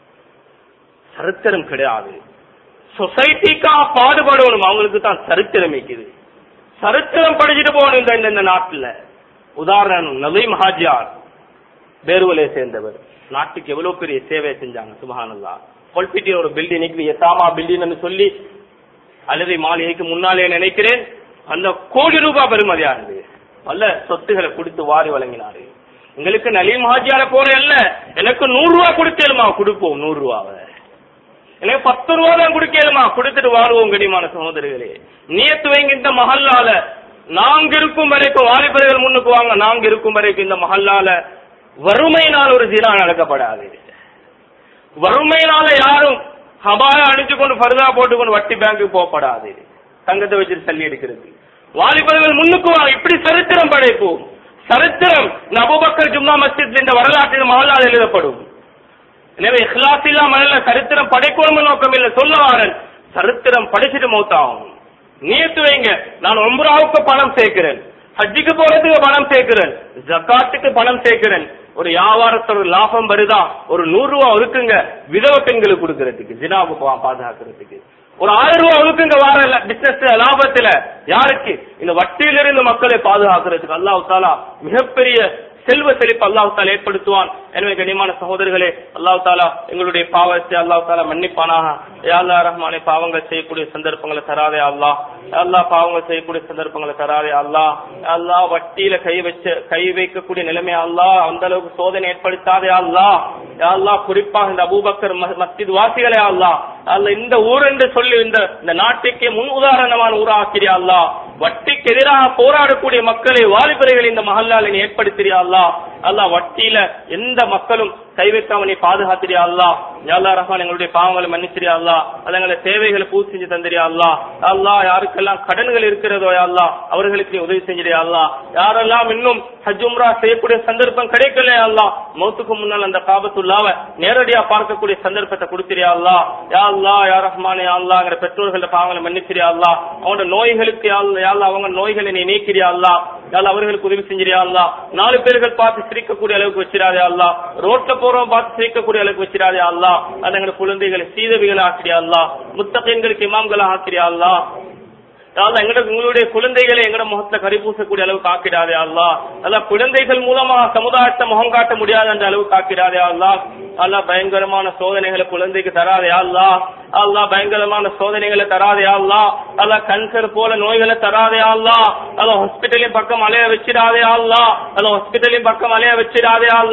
சரித்திரம் கிடையாது. சொசைட்டிக்காக பாடுபடணும், அவங்களுக்கு தான் சரித்திரம் இருக்குது. சரித்திரம் படிச்சுட்டு போகணும் இந்த நாட்டுல. உதாரணம், நலீம் ஹாஜியார் பேருவலை சேர்ந்தவர், நாட்டுக்கு எவ்வளவு பெரிய சேவை செஞ்சாங்க. சுபஹானல்லாஹ். கொல்பிட்டி ஒரு பில்டிங், எசாமா பில்டிங் சொல்லி அல்லது மாளிகைக்கு முன்னாலே நினைக்கிறேன், அந்த கோடி ரூபாய் பெருமதியானது. பல சொத்துக்களை கொடுத்து வாரி வழங்கினாரு. எங்களுக்கு நலீம் ஹாஜியார போற அல்ல, எனக்கு 100 ரூபாய் கொடுக்கலுமா? கொடுப்போம் 100 ரூபாவை. எனக்கு 10 ரூபாய் தான் கொடுக்கலுமா? கொடுத்துட்டு வாழுவோம். கண்ணியமான சகோதரர்களே, நியத்து வைங்க, இந்த மஹல்லால நாங்க இருக்கும் வரைக்கும், வாலிபர்கள் முன்னுக்கு வாங்க, நாங்க இருக்கும் வரைக்கும் இந்த மஹல்லால வறுமையினால் ஒரு ஜினா நடக்கப்படாது. வறுமையினால யாரும் ஹபாயா அணிச்சு கொண்டு பர்தா போட்டுக்கொண்டு வட்டி பேங்க்கு போகப்படாது. தங்கத்தை வச்சுட்டு தள்ளி எடுக்கிறது. வாலிபர்கள் முன்னுக்கு வாங்க, இப்படி சரித்திரம் படைப்போம். சரித்திரம் அபூபக்கர் ஜும்மா மஸ்ஜித் இந்த வரலாற்றில் மஹல்லால் எழுதப்படும். எனவே இஹ்லாஸ் இல்லாம சரித்திரம் படைக்கணும் நோக்கம் இல்லை, சொல்லவாரன் சரித்திரம் படிச்சுட்டு மௌத்தாகும். நியத்து வைங்க, நான் உம்ராவுக்கு பணம் சேர்க்கிறேன், ஹஜ்ஜுக்கு போறதுக்கு பணம் சேர்க்கிறேன், ஜக்காத்துக்கு பணம் சேர்க்கிறேன். ஒரு வியாபாரத்தோட லாபம் வருதா, ஒரு 100 ரூபாய் ஒதுக்குங்க விதவ பெண்களுக்கு கொடுக்கறதுக்கு, ஜினாவுக்கு பாதுகாக்கிறதுக்கு. ஒரு 1000 ரூபாய் ஒதுக்குங்க வார பிசினஸ் லாபத்துல. யாருக்கு? இந்த வட்டியிலிருந்து மக்களை பாதுகாக்கிறதுக்கு. அல்லாஹ் தஆலா மிகப்பெரிய செல்வ செழிப்பு அல்லாஹ் தஆலா ஏற்படுத்துவான். எனவே கண்ணியமான சகோதரர்களே, அல்லாஹ் தஆலா எங்களுடைய பாவத்தை அல்லாஹ் தஆலா மன்னிப்பானாக. யா அல்லாஹ் ரஹ்மானே, பாவங்கள் செய்யக்கூடிய சந்தர்ப்பங்களை தராதே அல்லாஹ். யா அல்லாஹ், பாவங்கள் செய்யக்கூடிய சந்தர்ப்பங்களை தராதே அல்லாஹ். யா அல்லாஹ், வட்டியில கை வைக்கக்கூடிய நிலைமை அல்லாஹ் அந்த அளவுக்கு சோதனை ஏற்படுத்தாதே அல்லாஹ். யா அல்லாஹ், குறிப்பாக இந்த அபூபக்கர் மஸ்ஜித் வாசிகளே அல்லாஹ், அல்லாஹ் இந்த ஊர் என்று சொல்லி இந்த நாட்டுக்கே முன் உதாரணமான ஊரா ஆக்கிறியா அல்லாஹ். வட்டிக்கு எதிராக போராடக்கூடிய மக்களை, வாலிபர்களை இந்த மஹல்லால நீ ஏற்படுத்தியா அல்லாஹ். அல்லாஹ், வட்டியில எந்த மக்களும் கை வைக்காம நீ பாதுகாத்திரியா அல்லாஹ். யா அல்லாஹ் ரஹ்மான், எங்களுடைய பாவங்களை மன்னிச்சிரியா அல்லாஹ். அதங்களை தேவைகளை பூர்த்தி செஞ்சு தந்திரியா அல்லாஹ். அல்லாஹ், யாருக்கெல்லாம் கடன்கள் இருக்கிறதோ யா அல்லாஹ் அவர்களுக்கு நீ உதவி செஞ்சிரியா அல்லாஹ். யாரெல்லாம் இன்னும் ஹஜ் உம்ரா செய்யக்கூடிய சந்தர்ப்பம் கிடைக்கலையா அல்லாஹ், மௌத்துக்கு முன்னால் அந்த காபத்துல்லாஹ்வை நேரடியா பார்க்கக்கூடிய சந்தர்ப்பத்தை கொடுத்திரியா அல்லாஹ். யா அல்லாஹ், யா ரஹ்மான், யா அல்லாஹ், எங்க பெற்றோர்களோட பாவங்களை மன்னிச்சிரியா அல்லாஹ். அவங்களோட நோய்களுக்கு யா அல்லாஹ் அவங்க நோய்களை நீ நீக்கிறியா அல்லாஹ். யா அல்லாஹ், அவர்களுக்கு உதவி செஞ்சிரியா அல்லாஹ். 4 பேர்கள் பார்த்து சிரிக்கக்கூடிய அளவுக்கு வச்சிராதே அல்லாஹ். ரோட்ல போறோம் பார்த்து சிரிக்கக்கூடிய அளவுக்கு வச்சிராதே அல்லாஹ். அது எங்க குழந்தைகளை சீதவிகளை ஆக்கிறியா அல்லாஹ். முத்தகீன்களுக்கு இமாம்களை ஆக்கிறியா அல்லாஹ். எங்களுடைய குழந்தைகளை எங்கட முகத்துல கரிபூசக்கூடிய அளவுக்கு ஆக்கிடாதே அல்லாஹ். அல்லாஹ், குழந்தைகள் மூலமா சமுதாயத்தை முகம் காட்ட முடியாது என்ற அளவுக்கு ஆக்கிடாதே அல்லாஹ். அல்லாஹ், பயங்கரமான சோதனைகளை குழந்தைக்கு தராதே அல்லாஹ். அல்லாஹ், பயங்கரமான சோதனைகளை தராதே அல்லாஹ். அல்லாஹ், கேன்சர் போல நோய்களை தராதே அல்லாஹ். அல்லாஹ், ஹாஸ்பிட்டலின் பக்கம் அலைய வச்சிடாதே அல்லாஹ். அல்லாஹ், ஹாஸ்பிட்டலின் பக்கம் அலைய வச்சிடாதே அல்லாஹ்.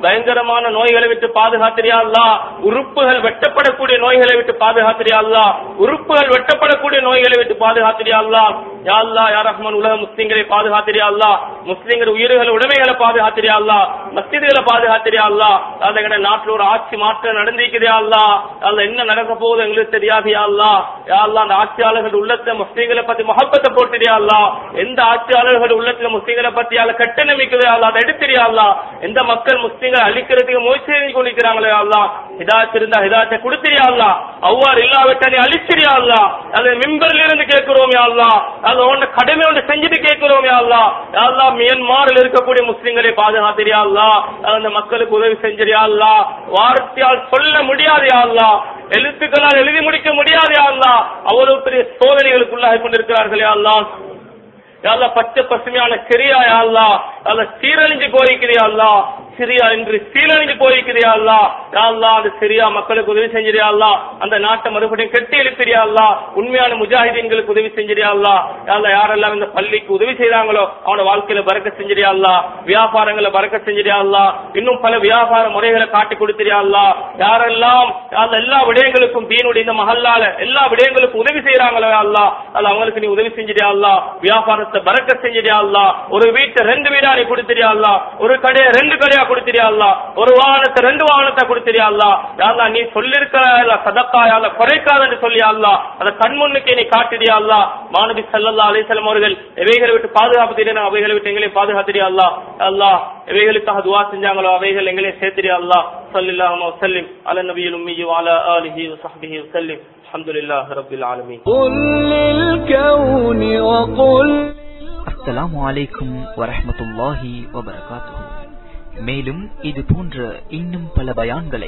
பயங்கரமான நோய்களை விட்டு பாதுகாத்திரியா அல்லா, உறுப்புகள் வெட்டப்படக்கூடிய நோய்களை விட்டு பாதுகாத்திரியா அல்லா, உறுப்புகள் வெட்டப்படக்கூடிய நோய்களை விட்டு பாதுகாத்திரியா அல்லா. யா அல்லா யா ரஹ்மான், உலக முஸ்லிம்களை பாதுகாத்திரியா அல்லா, முஸ்லிம்கள் உயிர்கள் உடைமைகளை பாதுகாத்திரியா அல்லா, மஸ்ஜிதுகளை பாதுகாத்திரியா அல்லா. அந்த நாட்டில் ஒரு ஆட்சி மாற்றம் நடந்திருக்கிறா அல்லா, அதுல என்ன நடக்க போகுது எங்களுக்கு தெரியாது யா அல்லா. யா அல்லா, அந்த ஆட்சியாளர்கள் உள்ளத்துல முஸ்லிம்களை பத்தி முஹப்பத்தை போட்டுறியா அல்லா. எந்த ஆட்சியாளர்கள் உள்ளத்துல முஸ்லிம்களை பத்தி கெட்ட நம்பிக்கை அல்லா அதை எடுத்துறியா அல்லா. எந்த மக்கள் முஸ்லிம்களை அழிக்கிறதுக்கு முயற்சி செஞ்சு கொண்டிருக்கிறாங்களே அல்லா, ஹிதாயத் இருந்தா ஹிதாயத்தை கொடுத்திரியா அல்லா. அவ்வாறு இல்லாவிட்டா நீ அழிச்சிரியா அல்லா. அது மிம்பர்ல இருந்து கேட்கிறோம் யா அல்லா, அது உன்ன கடமை ஒன்று செஞ்சுட்டு கேட்கிறோம் யா அல்லா. யா அல்லா, மியன்மாரில் இருக்கக்கூடிய முஸ்லிம்களை பாதுகாத்திரியா அல்லா, அந்த மக்களுக்கு உதவி செஞ்சிரியா அல்லா. வார்த்தையால் சொல்ல முடியாது யா அல்லா, எழுத்துக்களால் எழுதி முடிக்க முடியாது யா அல்லா. அவ்வளவு பெரிய சோதனைகளுக்குள்ளாக கொண்டிருக்கிறார்கள் யா அல்லா. யாழ்லா, பச்சை பசுமையான சிரியா யா அல்லா, அல்ல சீரழிஞ்சு போயிருக்கிறியா அல்லா. சிரியா என்று சீரழிஞ்சு போயிருக்கிறியா அல்லா. யா அல்லா, அந்த சிரியா மக்களுக்கு உதவி செஞ்சிரியா அல்லா. அந்த நாட்டை மறுபடியும் கட்டி எழுப்பிறியா அல்லா. உண்மையான முஜாஹிதீன்களுக்கு உதவி செஞ்சிரியா அல்லா. யா அல்லா, யாரெல்லாம் இந்த பள்ளிக்கு உதவி செய்றாங்களோ அவனோட வாழ்க்கையில பறக்கத் செஞ்சிரியா அல்லா. வியாபாரங்களை பறக்கத் செஞ்சிரியா அல்லா. இன்னும் பல வியாபார முறைகளை காட்டி கொடுத்திரியா அல்லா. யாரெல்லாம் எல்லா விடயங்களுக்கும் தீனுடைய இந்த மஹல்லால எல்லா விடயங்களுக்கும் உதவி செய்யறாங்களோ அல்லா, அது அவங்களுக்கு நீ உதவி செஞ்சிரியா அல்லா. வியாபாரத்தை பறக்கத் செஞ்சிரியா அல்லா. ஒரு வீட்டை 2 வீடா நீ கொடுத்திரியா அல்லா. ஒரு கடையை 2 கடையா கொடுத்திரியா அல்லா. ஒரு வாகனத்தை 2 வாகனத்தை கொடுத்திரியா அல்லா. யா அல்லா, நீ சொல்லிருக்க சதக்கா யா அல்லா குறைக்காதன்னு சொல்லியா அல்லா. அதை கண்முன்னுக்கே நீ காட்டிடியா அல்லா. மாநபி ஸல்லல்லாஹு அலைஹி வஸல்லம் அவர்கள் எவைகளை விட்டு பாதுகாப்பு தெரியும் அவைகளை விட்டு எங்களை பாதுகாத்திரியா அல்லா. அல்லா, எவைகளுக்காக துஆ செஞ்சாங்களோ அவைகள் எங்களை சேர்த்திரியா அல்லா. ஸல்லல்லாஹு அலைஹி வஸல்லம் அலா நபியில் உம்மி வ அலா ஆலிஹி வ ஸஹ்பிஹி வஸல்லம். அல்ஹம்துலில்லாஹி ரப்பில் ஆலமீன். குல் லில் கௌனி வ குல். அஸ்ஸலாமு அலைக்கும் வரஹ்மத்துல்லாஹி வபரகாத்துஹு. மேலும் இது போன்ற இன்னும் பல பயான்களை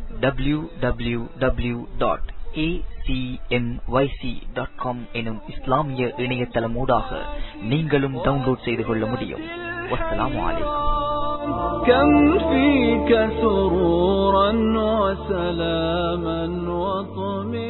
www.acmyc.com எனும் இஸ்லாமிய இணையதளமூடாக நீங்களும் டவுன்லோட் செய்து கொள்ள முடியும். வஸ்ஸலாமு அலைக்கும். كم فيك سرورا وسلاما وطمئنانا